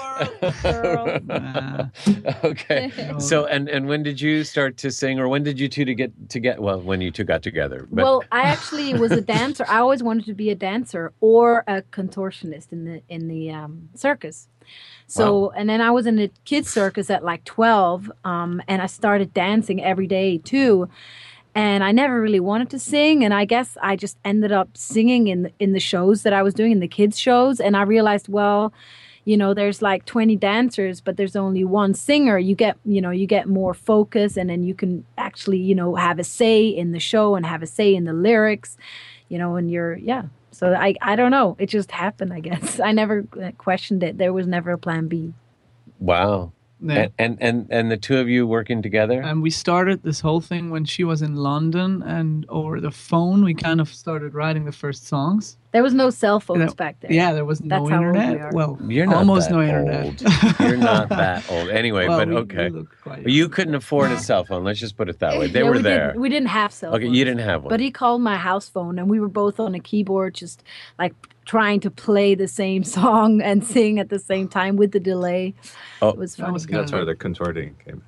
Girl. Nah.
Okay. So, and, and when did you start to sing, or when did you two to get to get? Well, when you two got together. But.
Well, I actually was a dancer. I always wanted to be a dancer or a contortionist in the in the um, circus. So, wow. And then I was in a kids circus at like twelve, um, and I started dancing every day too. And I never really wanted to sing, and I guess I just ended up singing in the, in the shows that I was doing, in the kids shows. And I realized, well, you know, there's like twenty dancers, but there's only one singer. You get, you know, you get more focus, and then you can actually, you know, have a say in the show and have a say in the lyrics, you know, and you're, yeah. So I, I don't know. It just happened, I guess. I never questioned it. There was never a plan B.
Wow.
Yeah.
And, and and and the two of you working together?
And we started this whole thing when she was in London, and over the phone we kind of started writing the first songs.
There was no cell phones
you know,
back then.
Yeah, there was
That's
no
how
internet.
Old we are.
Well,
you're not
almost
that
no
old.
internet.
You're not that old. Anyway,
well,
but
we,
okay.
We look
you couldn't afford a cell phone. Let's just put it that way. They
yeah,
were
we
there.
Didn't, we didn't have cell
okay,
phones.
you didn't have one.
But he called my house phone, and we were both on a keyboard, just like trying to play the same song and sing at the same time with the delay.
Oh,
it was funny.
Was
That's where the contorting came.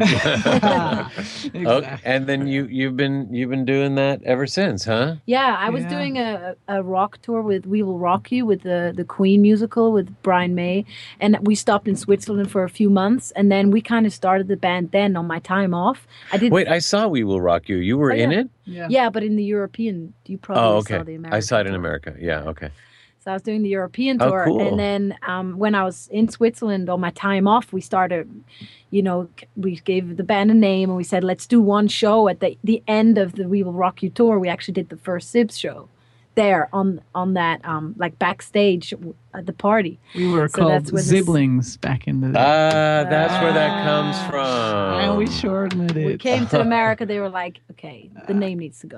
Exactly.
Okay. And then you you've been you've been doing that ever since, huh?
Yeah, I was
Yeah.
doing a, a rock tour with We Will Rock You with the the Queen musical with Brian May, and we stopped in Switzerland for a few months, and then we kind of started the band then on my time off. I did.
Wait, I saw We Will Rock You. You were
Oh,
in
yeah.
it?
Yeah.
Yeah, but in the European, you probably
Oh, okay.
saw the American.
I saw it in
tour.
America. Yeah, okay.
So I was doing the European
Oh,
tour,
cool.
and then um, when I was in Switzerland on my time off, we started, you know, c- we gave the band a name and we said, let's do one show at the the end of the We Will Rock You tour. We actually did the first Zibs show there on on that um like backstage w- at the party.
We were
So
called
that's where this-
Siblings back in the day.
Ah, that's where that comes
and
from.
we shortened it.
We came to America. They were like, okay, the name needs to go.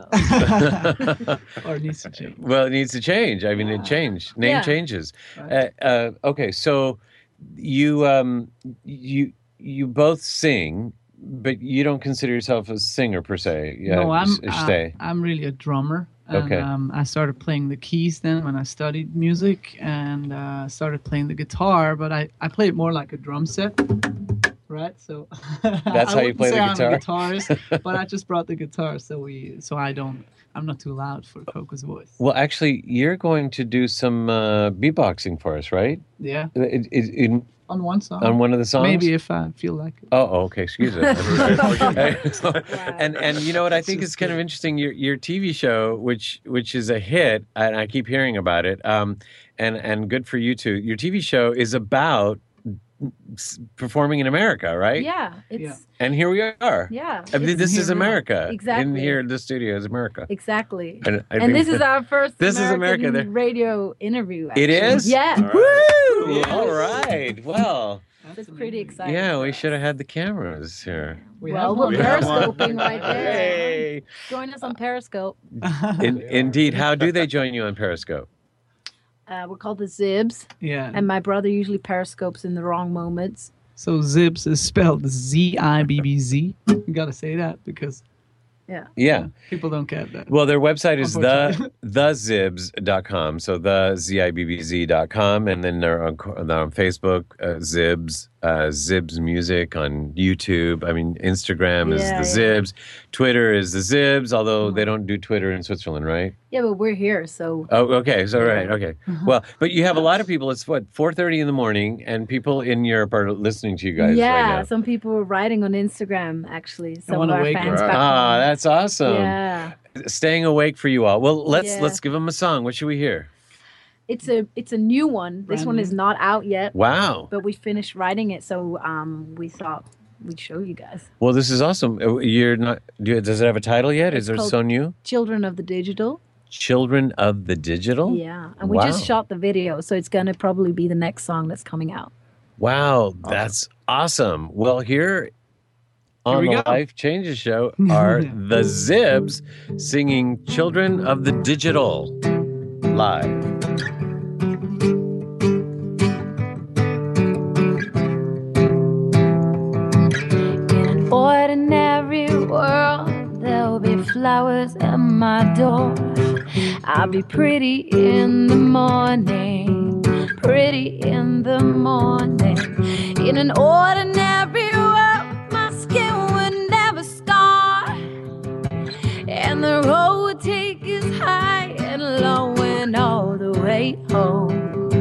or it needs to change.
Well, it needs to change. I mean, it changed. Name
Yeah.
changes. Uh,
Right.
uh, okay, so you um, you you both sing, but you don't consider yourself a singer per se. Yeah,
no, I'm
s-
uh,
stay.
I'm really a drummer. And,
Okay.
Um, I started playing the keys then when I studied music, and uh, started playing the guitar. But I, I play it more like a drum set, right? So
That's
I
how you
wouldn't
play
say
the
I'm a
guitar?
guitarist, but I just brought the guitar, so we so I don't I'm not too loud for Coco's voice.
Well, actually, you're going to do some uh, beatboxing for us, right?
Yeah,
It, it, in,
on one song.
on one of the songs.
Maybe if I feel like it.
Oh, oh, okay. Excuse me. and and you know what I think is kind of interesting. Your your T V show, which which is a hit, and I keep hearing about it. Um, and and good for you too. Your T V show is about s- performing in America, right?
Yeah, it's
Yeah.
And here we are.
yeah.
I mean,
it's-
this is
here we are.
America. In
Exactly.
here, the studio is America.
exactly.
And, I
And
think
this is
that-
our first
This is
American
America there.
radio interview.
It
actually.
is?
Yeah.
Woo!
Yes.
All right. Well,
It's pretty exciting.
yeah,
for
we
us.
should have had the cameras here.
We
Well,
have
we're
one.
We have one.
periscoping right there.
Hey.
Join us on Periscope.
In, indeed. How do they join you on Periscope?
Uh, we're called the Zibs,
Yeah.
and my brother usually periscopes in the wrong moments.
So Zibs is spelled Z I B B Z. You gotta say that because
Yeah.
people don't get that.
Well, their website is the
Unfortunately.
the zibs dot com. So the Z I B B Z dot com. And then they're on, they're on Facebook, uh, Zibs, uh, Zibs Music on YouTube. I mean, Instagram is
Yeah,
the
yeah.
Zibs. Twitter is the Zibs, although they don't do Twitter in Switzerland, right?
Yeah, but we're here, so
Oh, okay. So, right. Okay. Well, but you have a lot of people. It's what, four thirty in the morning, and people in Europe are listening to you guys
yeah.
right now.
Some people were writing on Instagram actually. Some of
wanna
our
wake
fans
up.
back
Ah,
home.
that's awesome.
Yeah,
Staying awake for you all. Well, let's
Yeah.
let's give them a song. What should we hear?
it's a it's a new one. This
Brand
one is
new.
not out yet,
Wow.
but we finished writing it, so um, we thought we'd show you guys.
Well, this is awesome. Uh, You're not. do you- Does it have a title yet?
It's
Is it
called-
so new?
Children of the Digital.
Children of the Digital.
Yeah, and we
Wow.
just shot the video, so it's gonna probably be the next song that's coming out.
Wow, that's awesome. Well, here on
we
the
go.
Life Changes show are the Zibs singing "Children of the Digital" live.
In an ordinary world, there'll be flowers at my door. I'll be pretty in the morning, pretty in the morning. In an ordinary world, my skin would never scar, and the road would take us high and low and all the way home.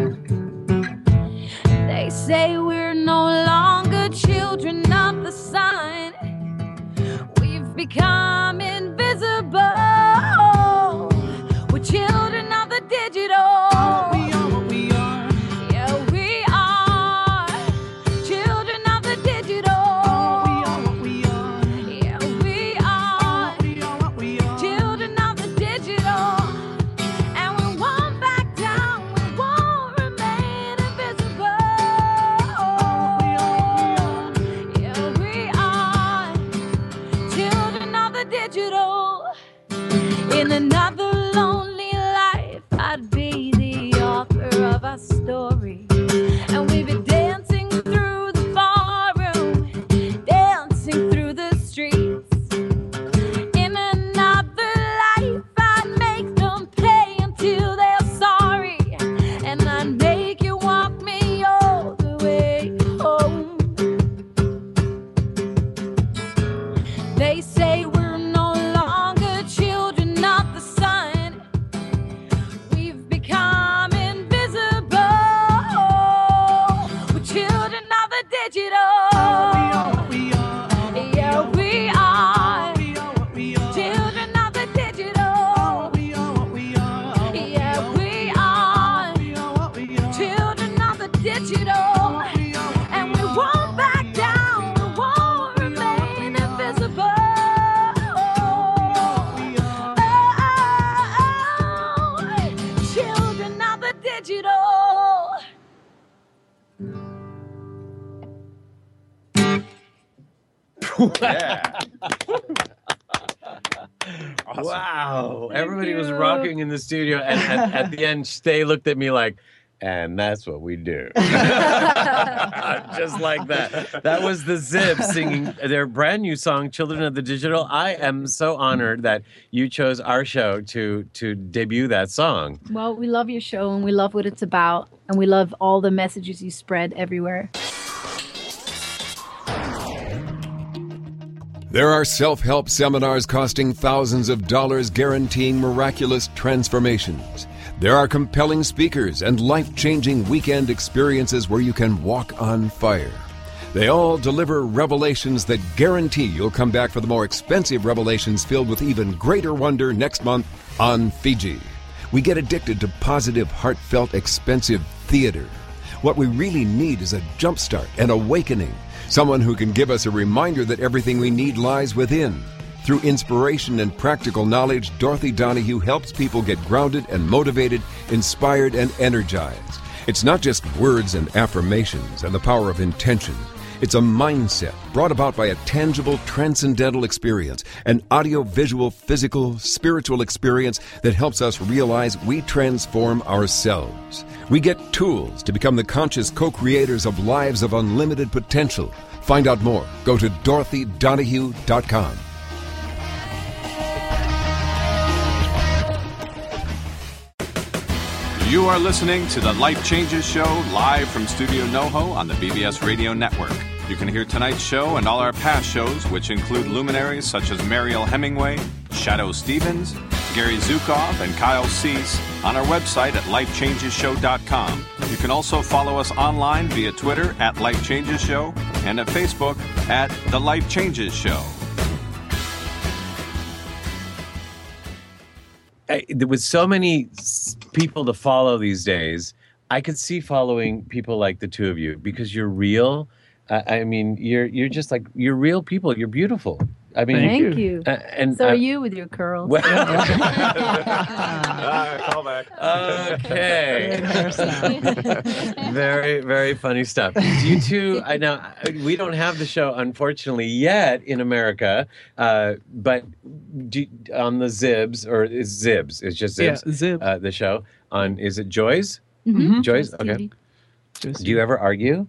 They say we're no longer children of the sun. We've become invisible. We're children of the digital. Yeah, we are children of the digital. Yeah, we are children of the digital. And we won't back down. We won't remain invisible. Yeah, we are children of the digital. In another lonely life, I'd be the author of our story. And we'd be dancing through the ballroom, dancing through the streets. In another life, I'd make them pay until they're sorry. And I'd make you walk me all the way home. They say we're no longer children of the sun. We've become invisible. We're children of the digital. Yeah, we are children of the digital. Yeah, we are
Yeah.
Wow.
Thank
Everybody was
you.
rocking in the studio. And at, at the end, they looked at me like, and that's what we do. Just like that. That was the Zibs singing their brand new song, Children of the Digital. I am so honored that you chose our show to to debut that song.
Well, we love your show and we love what it's about. And we love all the messages you spread everywhere.
There are self-help seminars costing thousands of dollars guaranteeing miraculous transformations. There are compelling speakers and life-changing weekend experiences where you can walk on fire. They all deliver revelations that guarantee you'll come back for the more expensive revelations filled with even greater wonder next month on Fiji. We get addicted to positive, heartfelt, expensive theater. What we really need is a jumpstart, an awakening. Someone who can give us a reminder that everything we need lies within. Through inspiration and practical knowledge, Dorothy Donahue helps people get grounded and motivated, inspired and energized. It's not just words and affirmations and the power of intention. It's a mindset brought about by a tangible, transcendental experience, an audio-visual, physical, spiritual experience that helps us realize we transform ourselves. We get tools to become the conscious co-creators of lives of unlimited potential. Find out more. Go to dorothy donahue dot com.
You are listening to the Life Changes Show live from Studio NoHo on the B B S Radio Network. You can hear tonight's show and all our past shows, which include luminaries such as Mariel Hemingway, Shadow Stevens, Gary Zukoff, and Kyle Cease on our website at life changes show dot com. You can also follow us online via Twitter at Life Changes Show and at Facebook at The Life Changes Show.
I, there was so many s- people to follow these days. I could see following people like the two of you because you're real. Uh, I mean, you're you're just like you're real people. You're beautiful. I mean,
Thank you.
Uh, and
So
uh,
are you with your curls.
Well,
Call back.
okay. very very funny stuff. You two, I know we don't have the show unfortunately yet in America, uh, but do, on the Zibs or is Zibs? It's just Zibs.
Yeah, Zib.
Uh, the show on is it Joy's?
Mhm.
Joy's.
Just
Okay.
T V.
Just-
Do you ever argue?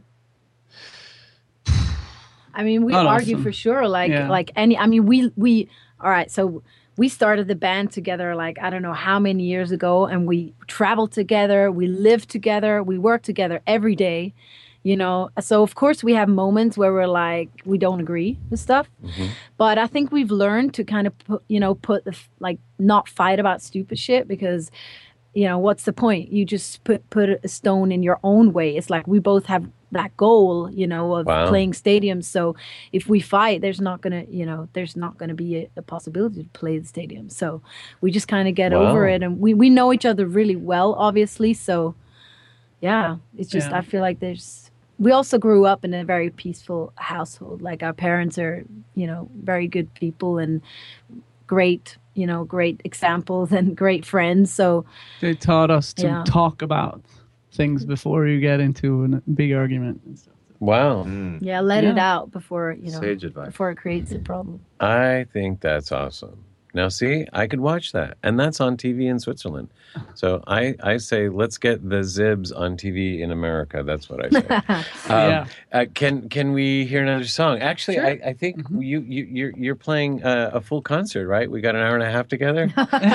I mean, we
Not
argue
often.
for sure. Like,
Yeah.
like any. I mean, we we. All right, so we started the band together. Like, I don't know how many years ago, and we traveled together. We lived together. We worked together every day. You know, so of course we have moments where we're like we don't agree with stuff, but I think we've learned to kind of put, you know, put the f- like not fight about stupid shit because. You know, what's the point? You just put put a stone in your own way. It's like we both have that goal, you know, of
Wow.
playing stadiums. So if we fight, there's not gonna, you know, there's not gonna be a, a possibility to play the stadium. So we just kind of get
Wow.
over it, and we we know each other really well, obviously. So yeah, it's just
Yeah.
I feel like there's. We also grew up in a very peaceful household. Like our parents are, you know, very good people and great, you know, great examples and great friends. So.
They taught us to
Yeah.
talk about things before you get into a big argument and stuff.
Wow.
Yeah, let it
Yeah.
out before you know
Sage advice.
before it creates a problem.
I think that's awesome. Now, see, I could watch that, and that's on T V in Switzerland. So I, I say, let's get the Zibs on T V in America. That's what I say. um,
Yeah.
uh, can can we hear another song? Actually,
Sure.
I, I think you you you're you're playing uh, a full concert, right? We got an hour and a half together.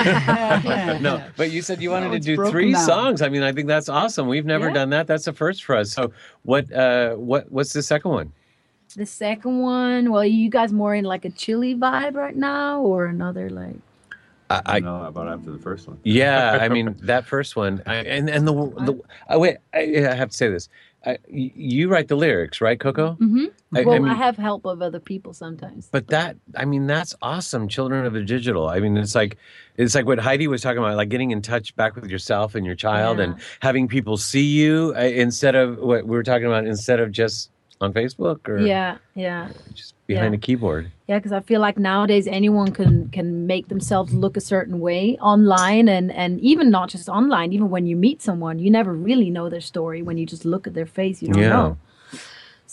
No, but you said you wanted
No,
to
it's
do
broken
three
down.
songs. I mean, I think that's awesome. We've never
Yeah.
done that. That's a first for us. So what uh what what's the second one?
The second one, well, you guys more in like a chilly vibe right now, or another like?
I, I
know about after the first one.
Yeah, I mean that first one, I, and and the the oh, wait, I, I have to say this. I, y- you write the lyrics, right, Coco?
Mm-hmm.
I- I
Well, I,
mean-
have help of other people sometimes.
But that, I mean, that's awesome. Children of the Digital. I mean, it's like it's like what Heidi was talking about, like getting in touch back with yourself and your child,
Yeah.
and having people see you uh, instead of what we were talking about, instead of just on Facebook or
Yeah, yeah,
just behind
yeah.
a keyboard.
yeah. Because I feel like nowadays anyone can can make themselves look a certain way online, and and even not just online. Even when you meet someone, you never really know their story. When you just look at their face, you don't
Yeah.
know.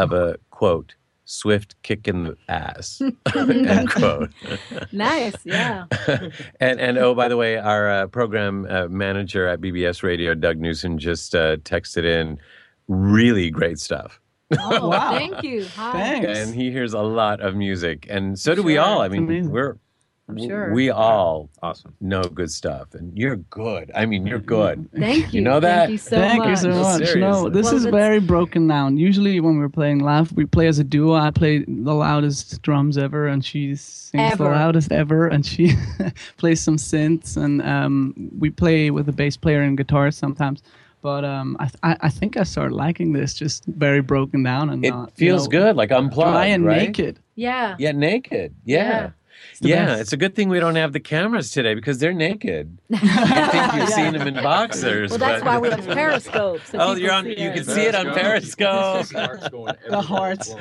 of a, quote, swift kick in the ass, end quote.
Nice, yeah.
and, and oh, by the way, our uh, program uh, manager at B B S Radio, Doug Newsom, just uh, texted in really great stuff.
Oh,
Wow.
thank you. Hi.
Thanks.
And he hears a lot of music. And so
I'm
do we
sure.
all. I mean,
Amazing.
we're,
I'm sure.
we all
Awesome.
know good stuff. And you're good. I mean, you're good.
Thank you.
You know that?
Thank you so
Thank
much.
you so
No,
much. No,
seriously.
this
Well,
is
that's-
very broken down. Usually, when we're playing live, we play as a duo. I play the loudest drums ever, and she sings the
Ever.
loudest ever, and she plays some synths, and um, we play with the bass player and guitar sometimes. But um, I, I I think I started liking this, just very broken down and
It
not, you
feels
know,
good, like unplugged,
dry and
right?
naked.
Yeah.
Yeah, naked. Yeah.
Yeah.
the
Yeah,
best.
it's a good thing we don't have the cameras today because they're naked. You think you've seen them in boxers.
Well, that's
but-
why we have periscopes. so
Oh,
people
you're on.
see
You
us.
can see it on Periscope.
The hearts.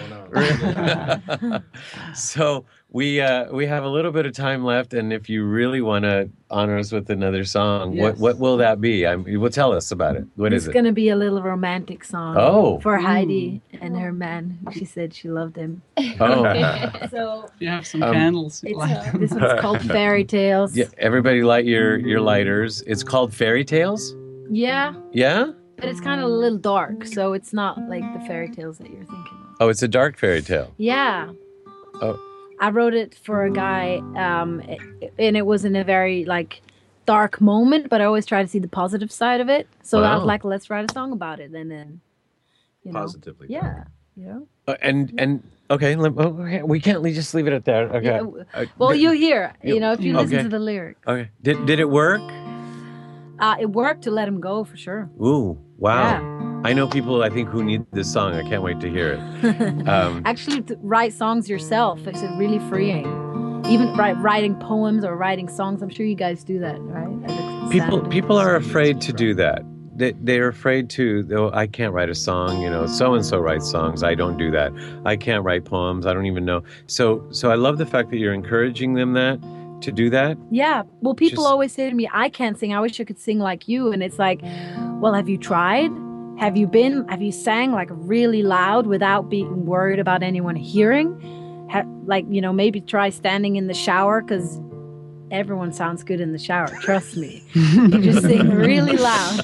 So we uh, we have a little bit of time left, and if you really want to honor us with another song, what
Yes.
what will that be? I'm, well, tell us about it. What
It's
is it?
going to be a little romantic song
Oh.
for Heidi and her man. She said she loved him.
Oh,
So
You have some
Um,
candles.
it's,
light
uh,
them.
this one's called Fairy Tales.
yeah. Everybody light your your lighters. It's called Fairy Tales.
Yeah,
Yeah.
but it's kind of a little dark, so it's not like the fairy tales that you're thinking of.
Oh, it's a dark fairy tale.
Yeah.
Oh.
I wrote it for a guy, um, and it was in a very like dark moment, but I always try to see the positive side of it. So I was
Wow.
like, let's write a song about it, and then, you know,
Positively.
yeah, you know.
Uh, and and okay, let- oh, okay, we can't le- just leave it at that. Okay.
Yeah, w-
Uh,
Well,
did-
you hear, you know, if you listen
Okay.
to the lyric,
Okay. Did did it work?
uh, it worked to let him go for sure.
Ooh, wow.
Yeah.
I know people I think who need this song. I can't wait to hear it. Um,
Actually, to write songs yourself is really freeing. Even write, writing poems or writing songs, I'm sure you guys do that, right? As a
people
sound.
people are afraid to do that. They they're afraid to. Oh, I can't write a song. You know, so and so writes songs. I don't do that. I can't write poems. I don't even know. So so I love the fact that you're encouraging them that to do that.
Yeah. Well, people
Just-
always say to me, I can't sing. I wish I could sing like you. And it's like, well, have you tried? Have you been, have you sang like really loud without being worried about anyone hearing? Ha- like, you know, maybe try standing in the shower because everyone sounds good in the shower. Trust me. You just sing really loud.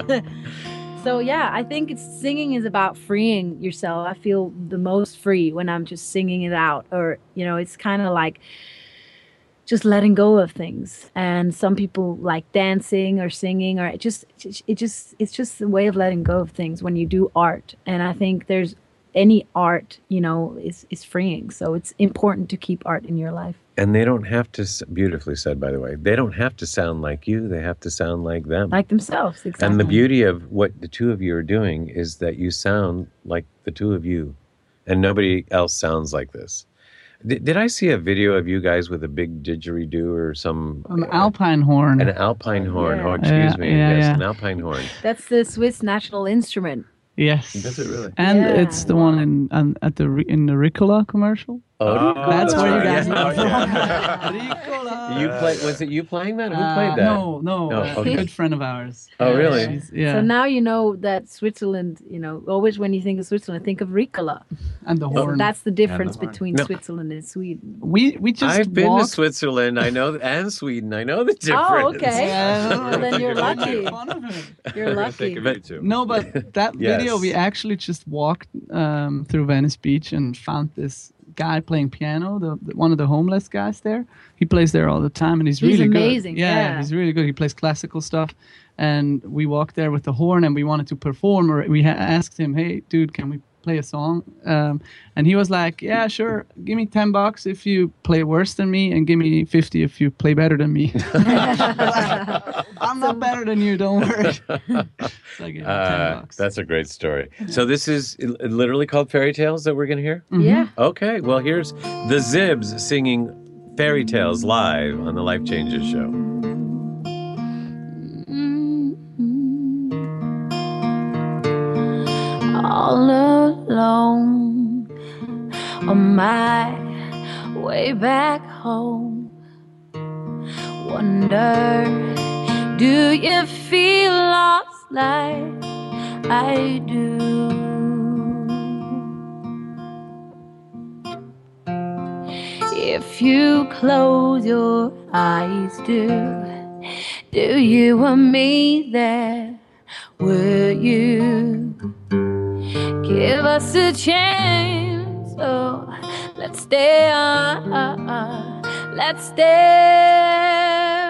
So, yeah, I think it's singing is about freeing yourself. I feel the most free when I'm just singing it out. Or, you know, it's kind of like, just letting go of things. And some people like dancing or singing, or it just it just it's just a way of letting go of things when you do art. And I think there's any art, you know, is is freeing. So it's important to keep art in your life.
And they don't have to. s- Beautifully said, by the way. They don't have to sound like you. They have to sound like them.
Like themselves, exactly.
And the beauty of what the two of you are doing is that you sound like the two of you, and nobody else sounds like this. Did, did I see a video of you guys with a big didgeridoo or some
An alpine horn.
an alpine horn?
Yeah.
Oh, excuse
Yeah,
me.
yeah,
yes,
yeah.
an alpine horn.
That's the Swiss national instrument.
Yes.
Does it really?
And
Yeah.
it's the one in um, at the Ri- in the Ricola commercial.
Oh,
That's where you
right.
guys
Yeah.
know from.
Yeah.
Ricola.
You play? Was it you playing that? Who
Uh,
played that?
No, no,
No,
uh,
okay.
a good friend of ours.
Oh, really?
She's- yeah.
So now you know that Switzerland, you know, always when you think of Switzerland, think of Ricola.
and the
So
horn.
that's the difference
horn.
between
No.
Switzerland and Sweden.
we we just
I've been
walked.
to Switzerland. I know, and Sweden. I know the difference.
Oh, okay.
Yeah.
Well, then you're lucky.
Fun of him.
You're lucky.
But-
No, but that
Yes.
video we actually just walked um, through Venice Beach and found this guy playing piano, the, the one of the homeless guys there. He plays there all the time, and he's,
He's
really
amazing,
good. Yeah,
yeah.
he's really good. He plays classical stuff, and we walked there with the horn, and we wanted to perform. Or we ha- asked him, "Hey, dude, can we play a song?" Um, and he was like, "Yeah, sure. Give me ten bucks if you play worse than me, and give me fifty if you play better than me." I'm not better than you. Don't worry. So I gave him ten
Uh,
bucks.
that's a great story. So this is i- literally called Fairy Tales that we're going to hear?
Yeah.
Okay, well, here's the Zibs singing Fairy Tales live on the Life Changes Show.
All alone on my way back home. Wonder, do you feel lost like I do? If you close your eyes, do, do you want me there? Will you give us a chance? Oh, let's stay on, uh, uh, let's stay.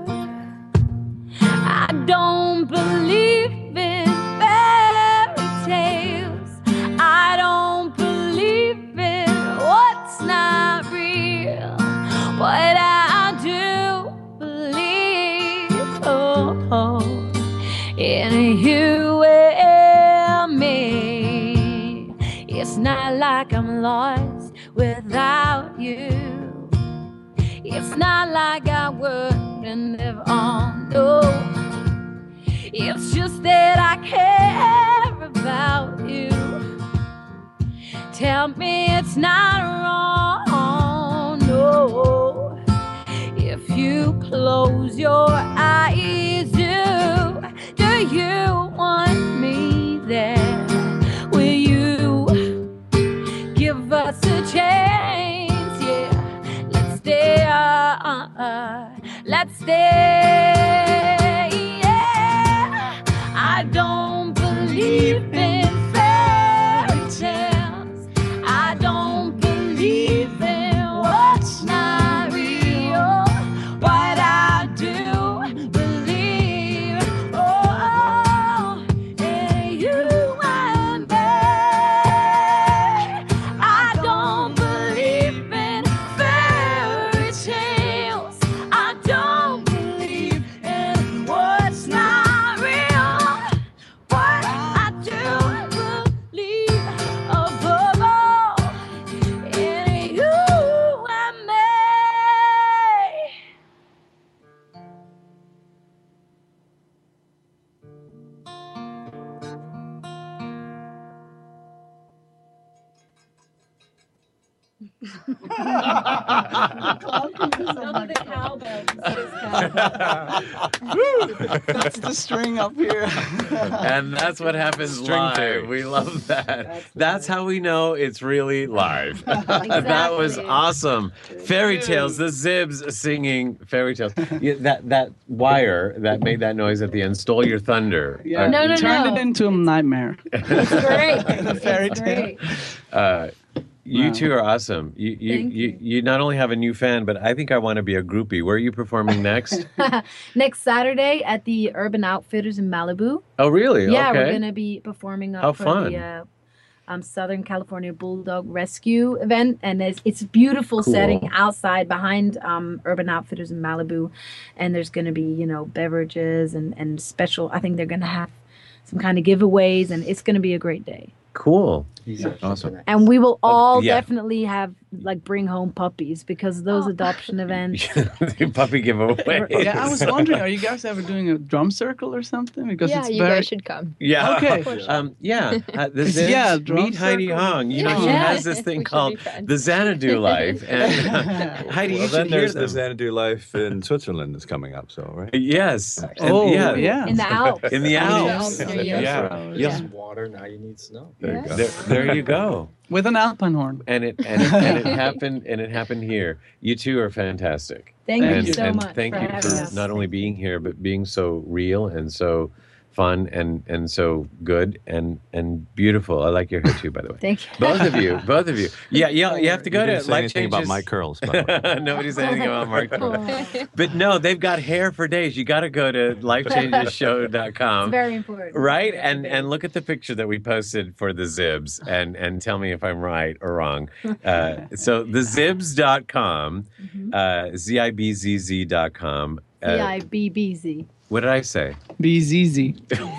I don't believe in fairy tales. I don't believe in what's not real. But I do believe, oh, oh, in you and me. It's not like I'm lost without you. It's not like I wouldn't live on, no. It's just that I care about you. Tell me it's not wrong, no. If you close your eyes, do, do you want me there? Will you give us a chance? Yeah, let's stay, uh, uh, let's stay. I don't believe in fairy tales. I don't believe in what's not real. But I do believe, oh, in you and me. I don't believe in fairy tales. I don't believe in what's not real.
That's the string up here.
And that's what happens
String
live.
theory.
We love that. That's,
That's
how we know it's really live. That was
Exactly.
awesome. Fairy tales, the Zibs singing fairy tales. Yeah, that that wire that made that noise at the end stole your thunder.
Yeah,
Uh,
No, no,
turned
no.
it into a nightmare.
It's great.
The fairy
It's
tale.
great.
Uh, you
Wow.
two are awesome. You you,
Thank
you
you.
you not only have a new fan, but I think I want to be a groupie. Where are you performing next?
Next Saturday at the Urban Outfitters in Malibu.
Oh, really?
Yeah,
okay.
we're gonna be performing up
How
for
fun.
the uh, um, Southern California Bulldog Rescue event, and it's it's a beautiful
Cool.
setting outside behind um, Urban Outfitters in Malibu, and there's gonna be you know beverages and and special. I think they're gonna have some kind of giveaways, and it's gonna be a great day.
Cool.
Awesome.
And we will all
yeah.
definitely have like bring home puppies because those adoption events.
Puppy giveaway.
Yeah, I was wondering, are you guys ever doing a drum circle or something? Because
yeah,
it's
you
very
guys should come.
Yeah.
Okay.
Um, yeah. Uh, the Zibs,
Yeah, drum
meet Heidi
circle.
Hong. You know, she
Yeah.
has this
We
thing
should
called
be friends.
the Xanadu Life. And uh, Heidi,
Well,
you
then
should hear
there's the
them.
Xanadu Life in Switzerland is coming up, so right.
Yes. And-
Oh,
yeah.
yeah.
In the Alps.
In the
On
Alps.
There you
Yeah.
go.
Yeah.
Just water, now you need snow.
There you go.
There, there you go.
With an alpine horn.
And it and it, and it happened and it happened here. You two are fantastic.
Thank
and,
you so
and
much
thank
for
you
having
for
us.
not only being here but being so real and so fun and and so good and and beautiful. I like your hair too, by the way.
Thank you.
Both of you, both of you. Yeah, yeah. You have to go
You
to
didn't say
Life
anything
Changes.
about my curls, by the way.
Nobody said anything about Mark.
Oh,
But no, they've got hair for days. You got to go to life changes show dot
it's
com.
very important.
Right,
Yeah,
and
very
and look at the picture that we posted for the Zibs, and and tell me if I'm right or wrong. Uh, so the zibs dot com, uh, z i b z z dot com.
B I B B Z.
What did I say?
Be easy.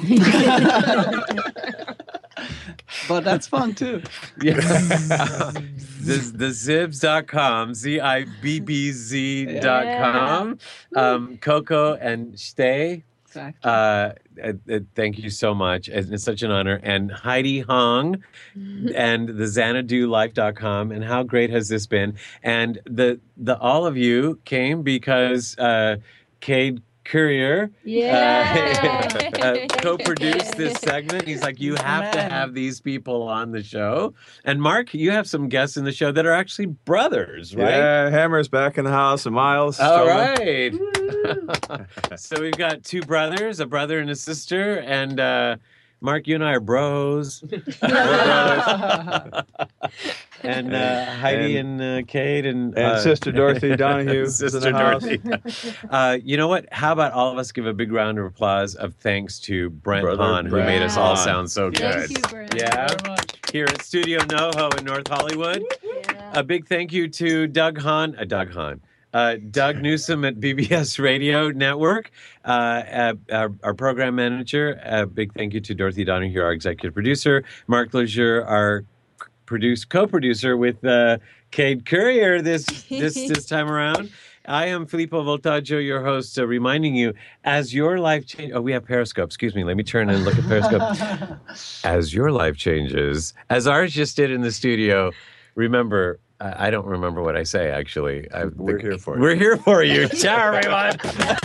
But that's fun too.
Yeah. the, the zibs dot com, Z I B B Z dot com. Um, Coco and Stay.
Exactly.
Uh, uh, uh, thank you so much. It's, it's such an honor. And Heidi Hong and the Xanadu Life dot com. And how great has this been? And the the all of you came because uh, Cade Courier.
Yeah.
Uh, uh, co-produced this segment. He's like, you have to have these people on the show. And Mark, you have some guests in the show that are actually brothers, right?
Yeah, Hammer's back in the house, and Miles.
All
Strowman.
right. So we've got two brothers, a brother and a sister, and uh, Mark, you and I are bros. We're brothers. And uh, Heidi and, and uh, Kate and,
and
uh,
Sister Dorothy Donahue.
Sister Dorothy. uh, you know what? How about all of us give a big round of applause of thanks to Brent
Brother
Hahn, who
Brent
made us all
Hahn.
sound so good.
Thank you, Brent.
Yeah.
Very much.
Here at Studio NoHo in North Hollywood.
Yeah.
A big thank you to Doug Hahn, uh, Doug Hahn, uh, Doug Newsom at B B S Radio Network, uh, uh, our, our program manager. A big thank you to Dorothy Donahue, our executive producer, Mark Lejeune, our produce co-producer with uh, Cade Courier this this this time around. I am Filippo Voltaggio, your host, uh, reminding you as your life changes. Oh, we have Periscope. Excuse me. Let me turn and look at Periscope. As your life changes, as ours just did in the studio. Remember, I, I don't remember what I say. Actually, I,
We're
the,
here for you.
We're here for you. Ciao, everyone.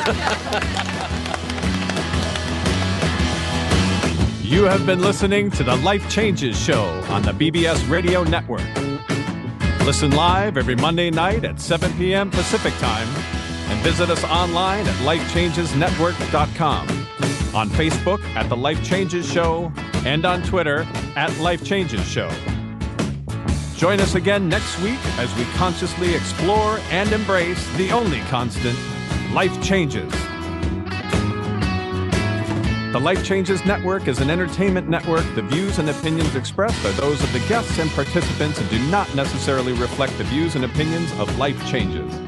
You have been listening to the Life Changes Show on the B B S Radio Network. Listen live every Monday night at seven p.m. Pacific Time and visit us online at life changes network dot com, on Facebook at The Life Changes Show, and on Twitter at Life Changes Show. Join us again next week as we consciously explore and embrace the only constant, life changes. The Life Changes Network is an entertainment network. The views and opinions expressed are those of the guests and participants and do not necessarily reflect the views and opinions of Life Changes.